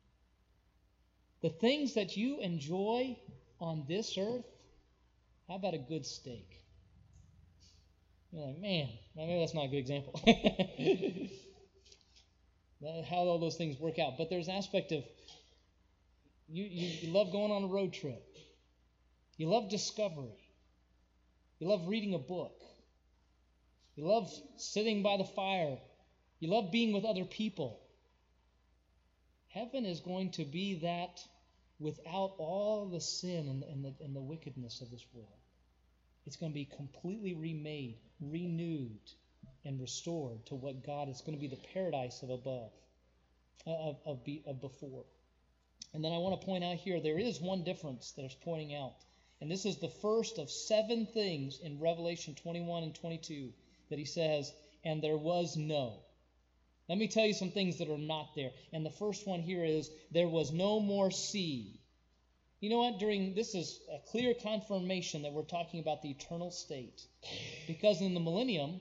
B: The things that you enjoy on this earth, how about a good steak? You're like, man, maybe that's not a good example. How all those things work out. But there's an aspect of you love going on a road trip. You love discovery. You love reading a book. You love sitting by the fire. You love being with other people. Heaven is going to be that without all the sin and the wickedness of this world. It's going to be completely remade, renewed, and restored to what God is going to be the paradise of above, of before. And then I want to point out here, there is one difference that it's pointing out. And this is the first of 7 things in Revelation 21 and 22 that he says, and there was no. Let me tell you some things that are not there. And the first one here is, there was no more sea. You know what? This is a clear confirmation that we're talking about the eternal state. Because in the millennium,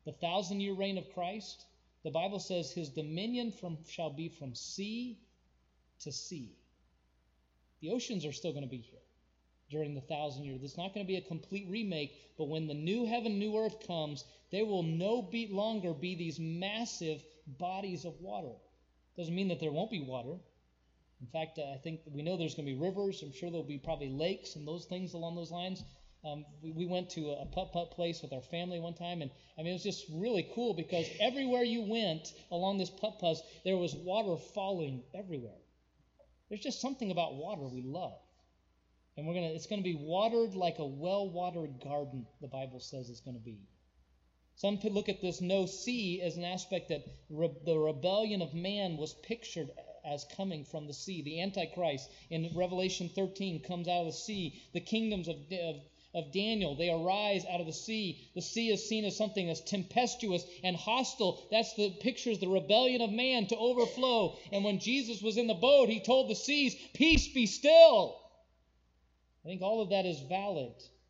B: The 1,000-year reign of Christ, the Bible says his dominion shall be from sea to sea. The oceans are still going to be here during the 1,000 years. It's not going to be a complete remake, but when the new heaven, new earth comes, there will no longer be these massive bodies of water. Doesn't mean that there won't be water. In fact, I think we know there's going to be rivers. I'm sure there'll be probably lakes and those things along those lines. We went to a putt-putt place with our family one time, and it was just really cool because everywhere you went along this putt-putt, there was water falling everywhere. There's just something about water we love. And it's going to be watered like a well-watered garden, the Bible says it's going to be. Some could look at this no sea as an aspect that the rebellion of man was pictured as coming from the sea. The Antichrist in Revelation 13 comes out of the sea. The kingdoms of Daniel, they arise out of the sea. The sea is seen as something that's tempestuous and hostile. That's the pictures the rebellion of man to overflow. And when Jesus was in the boat, he told the seas, "Peace, be still." I think all of that is valid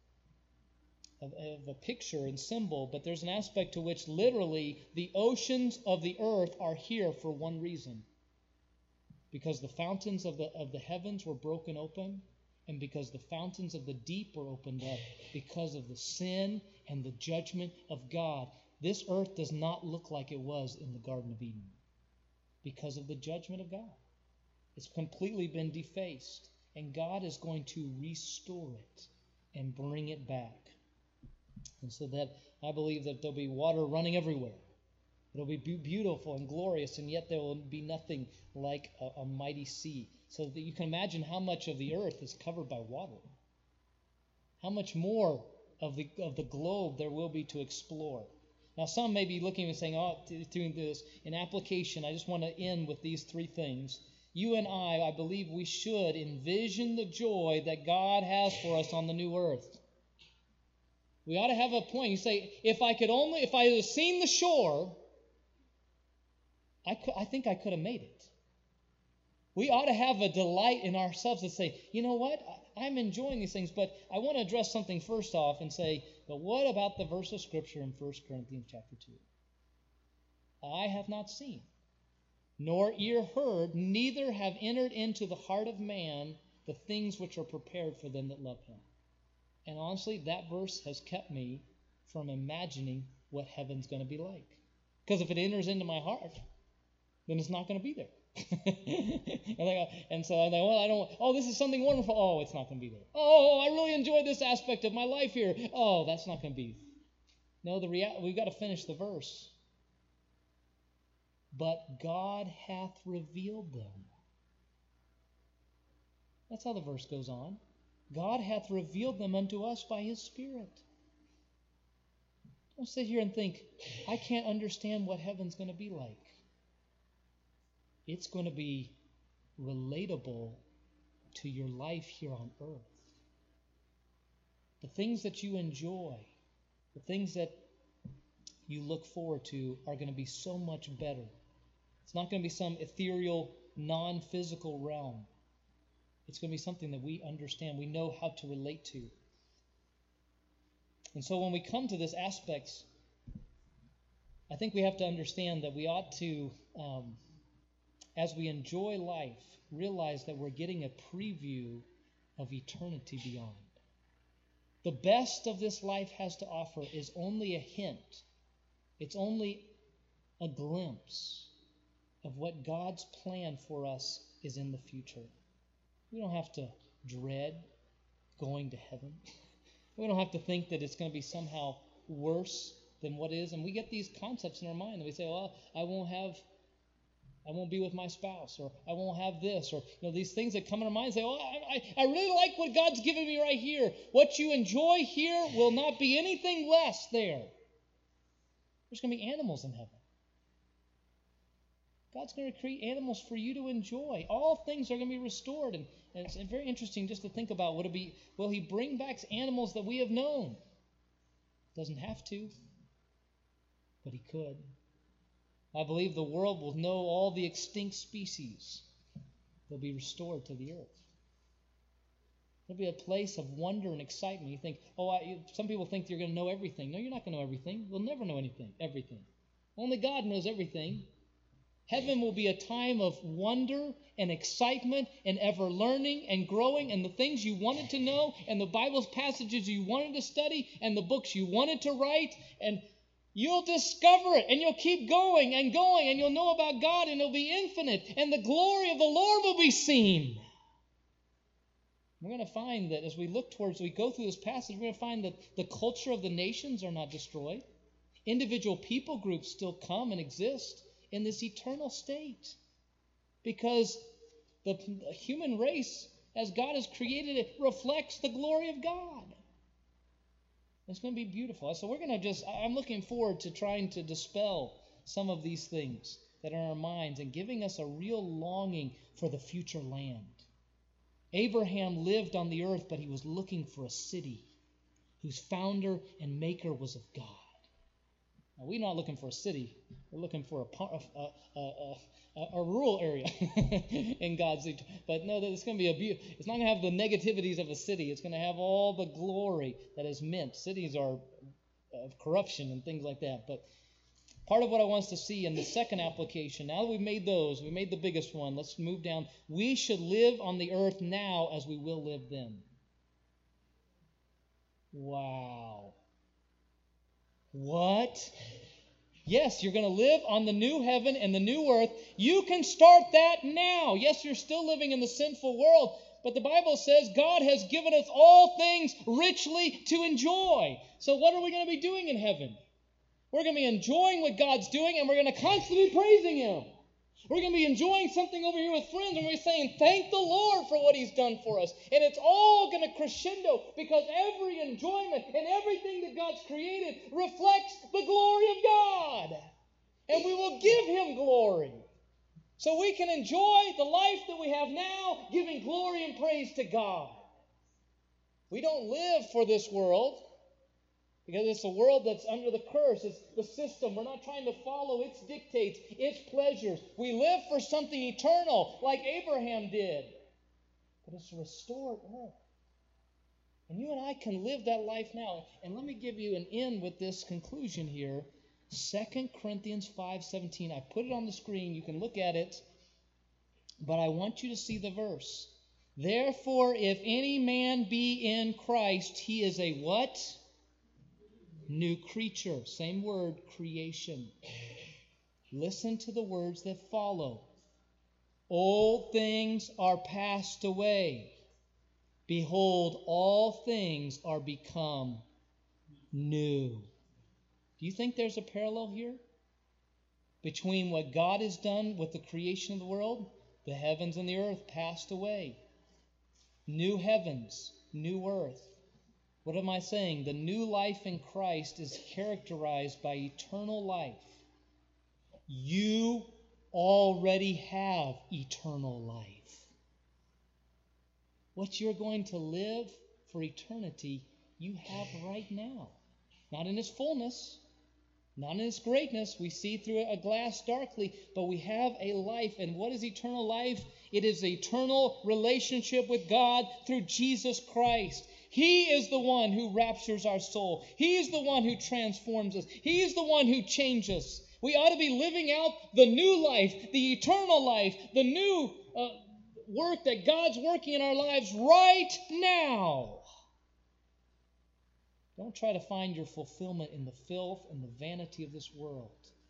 B: of a picture and symbol, but there's an aspect to which literally the oceans of the earth are here for one reason. Because the fountains of the heavens were broken open, and because the fountains of the deep were opened up because of the sin and the judgment of God. This earth does not look like it was in the Garden of Eden because of the judgment of God. It's completely been defaced, and God is going to restore it and bring it back. And so that I believe that there'll be water running everywhere. It'll be beautiful and glorious, and yet there will be nothing like a mighty sea. So that you can imagine how much of the earth is covered by water. How much more of the globe there will be to explore. Now some may be looking and saying, doing this in application, I just want to end with these three things. You and I believe we should envision the joy that God has for us on the new earth. We ought to have a point. You say, if I had seen the shore, I think I could have made it. We ought to have a delight in ourselves to say, you know what? I'm enjoying these things, but I want to address something first off and say, but what about the verse of Scripture in 1 Corinthians chapter 2? I have not seen, nor ear heard, neither have entered into the heart of man the things which are prepared for them that love him. And honestly, that verse has kept me from imagining what heaven's going to be like. Because if it enters into my heart, then it's not going to be there. and so I'm like, well, I don't. Oh, this is something wonderful. Oh, it's not going to be there. Oh, I really enjoy this aspect of my life here. Oh, that's not going to be. No, we've got to finish the verse. But God hath revealed them. That's how the verse goes on. God hath revealed them unto us by His Spirit. Don't sit here and think, I can't understand what heaven's going to be like. It's going to be relatable to your life here on earth. The things that you enjoy, the things that you look forward to are going to be so much better. It's not going to be some ethereal, non-physical realm. It's going to be something that we understand, we know how to relate to. And so when we come to this aspects, I think we have to understand that we ought to, as we enjoy life, realize that we're getting a preview of eternity beyond. The best of this life has to offer is only a hint. It's only a glimpse of what God's plan for us is in the future. We don't have to dread going to heaven. We don't have to think that it's going to be somehow worse than what is. And we get these concepts in our mind, and we say, well, I won't be with my spouse, or I won't have this, or these things that come in our mind and say, oh, I really like what God's given me right here. What you enjoy here will not be anything less there. There's going to be animals in heaven. God's going to create animals for you to enjoy. All things are going to be restored. And it's very interesting just to think about, will He bring back animals that we have known? Doesn't have to, but He could. I believe the world will know all the extinct species. They'll be restored to the earth. It'll be a place of wonder and excitement. You think, some people think you're going to know everything. No, you're not going to know everything. We'll never know everything. Only God knows everything. Heaven will be a time of wonder and excitement and ever learning and growing, and the things you wanted to know and the Bible's passages you wanted to study and the books you wanted to write, and you'll discover it, and you'll keep going, and you'll know about God, and it'll be infinite, and the glory of the Lord will be seen. We're going to find that as we go through this passage, we're going to find that the culture of the nations are not destroyed. Individual people groups still come and exist in this eternal state, because the human race, as God has created it, reflects the glory of God. It's going to be beautiful. So I'm looking forward to trying to dispel some of these things that are in our minds and giving us a real longing for the future land. Abraham lived on the earth, but he was looking for a city whose founder and maker was of God. Now, we're not looking for a city. We're looking for a rural area in God's. But no, it's going to be it's not going to have the negativities of a city. It's going to have all the glory that is meant. Cities are of corruption and things like that. But part of what I want us to see in the second application, now that we made the biggest one, let's move down. We should live on the earth now as we will live then. Wow. What? Yes, you're going to live on the new heaven and the new earth. You can start that now. Yes, you're still living in the sinful world, but the Bible says God has given us all things richly to enjoy. So what are we going to be doing in heaven? We're going to be enjoying what God's doing, and we're going to constantly be praising Him. We're going to be enjoying something over here with friends, and we're saying, thank the Lord for what He's done for us. And it's all going to crescendo, because every enjoyment and everything that God's created reflects the glory of God. And we will give Him glory. So we can enjoy the life that we have now, giving glory and praise to God. We don't live for this world, because it's a world that's under the curse. It's the system. We're not trying to follow its dictates, its pleasures. We live for something eternal, like Abraham did. But it's a restored earth. And you and I can live that life now. And let me give you an end with this conclusion here. 2 Corinthians 5:17. I put it on the screen. You can look at it. But I want you to see the verse. Therefore, if any man be in Christ, he is a what? New creature. Same word, creation. Listen to the words that follow. Old things are passed away. Behold, all things are become new. Do you think there's a parallel here between what God has done with the creation of the world? The heavens and the earth passed away. New heavens, new earth. What am I saying? The new life in Christ is characterized by eternal life. You already have eternal life. What you're going to live for eternity, you have right now. Not in its fullness, not in its greatness. We see through a glass darkly, but we have a life. And what is eternal life? It is eternal relationship with God through Jesus Christ. He is the one who raptures our soul. He is the one who transforms us. He is the one who changes us. We ought to be living out the new life, the eternal life, the new work that God's working in our lives right now. Don't try to find your fulfillment in the filth and the vanity of this world.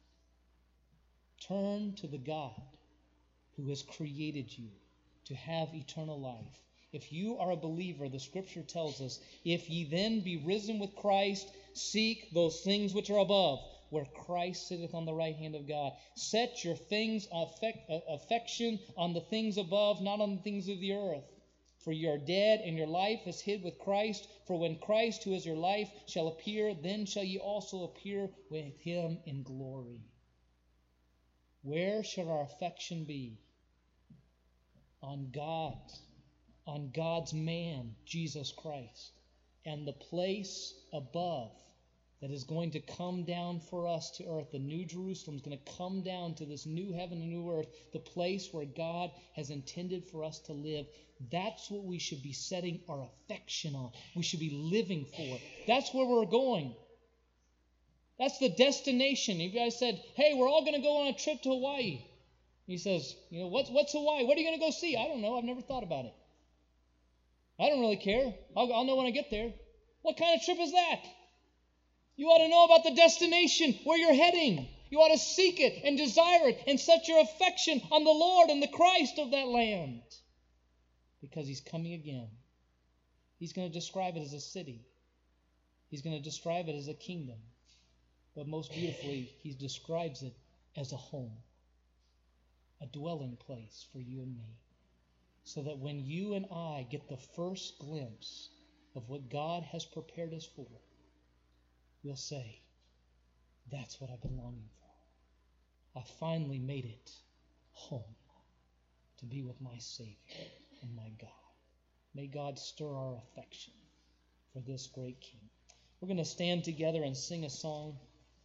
B: Turn to the God who has created you to have eternal life. If you are a believer, the Scripture tells us, if ye then be risen with Christ, seek those things which are above, where Christ sitteth on the right hand of God. Set your affection on the things above, not on the things of the earth. For you are dead, and your life is hid with Christ. For when Christ, who is your life, shall appear, then shall ye also appear with Him in glory. Where should our affection be? On God. On God's man, Jesus Christ, and the place above that is going to come down for us to earth. The New Jerusalem is going to come down to this new heaven and new earth, the place where God has intended for us to live. That's what we should be setting our affection on. We should be living for. That's where we're going. That's the destination. If you guys said, hey, we're all going to go on a trip to Hawaii. He says, what's Hawaii? What are you going to go see? I don't know. I've never thought about it. I don't really care. I'll know when I get there. What kind of trip is that? You ought to know about the destination, where you're heading. You ought to seek it and desire it and set your affection on the Lord and the Christ of that land. Because He's coming again. He's going to describe it as a city. He's going to describe it as a kingdom. But most beautifully, He describes it as a home, a dwelling place for you and me. So that when you and I get the first glimpse of what God has prepared us for, we'll say, that's what I've been longing for. I finally made it home to be with my Savior and my God. May God stir our affection for this great King. We're going to stand together and sing a song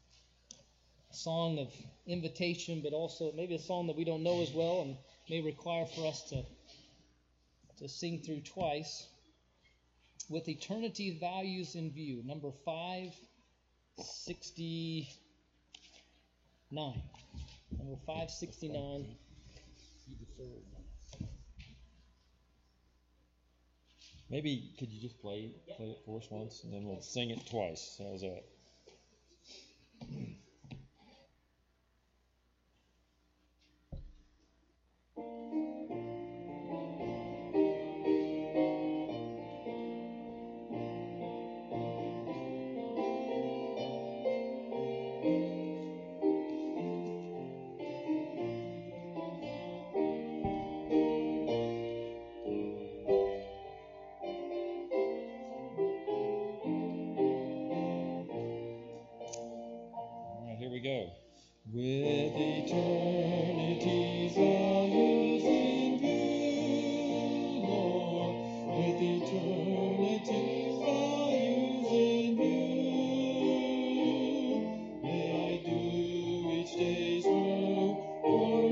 B: of invitation, but also maybe a song that we don't know as well and may require for us to sing through twice. With eternity values in view, number 569. Number 569.
E: Maybe could you just play it for us once, and then we'll sing it twice. How's that? Go. With eternity's values in view, Lord, with eternity's values in view, may I do each day's work for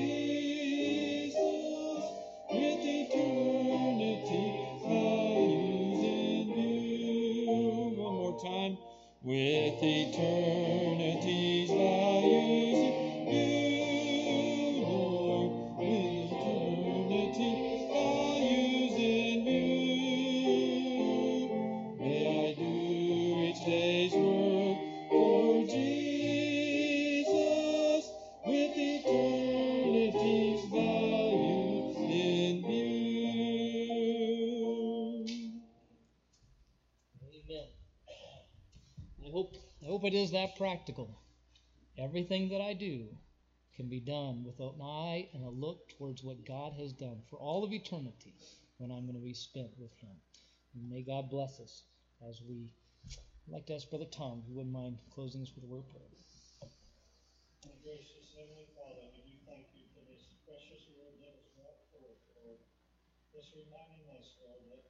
E: Jesus, with eternity's values in view. One more time. With eternity's values in view, Lord, with eternity's values in view, may I do each day's work for Jesus, with eternity's values in view.
B: Amen. I hope it is that practical. Everything that I do can be done with an eye and a look towards what God has done for all of eternity when I'm going to be spent with Him. And may God bless us as we, I'd like to ask Brother Tom, if you wouldn't mind closing us with a word of prayer.
D: Gracious Heavenly Father, we do thank you for this precious word that was brought forth, Lord. Just reminding us, Lord, that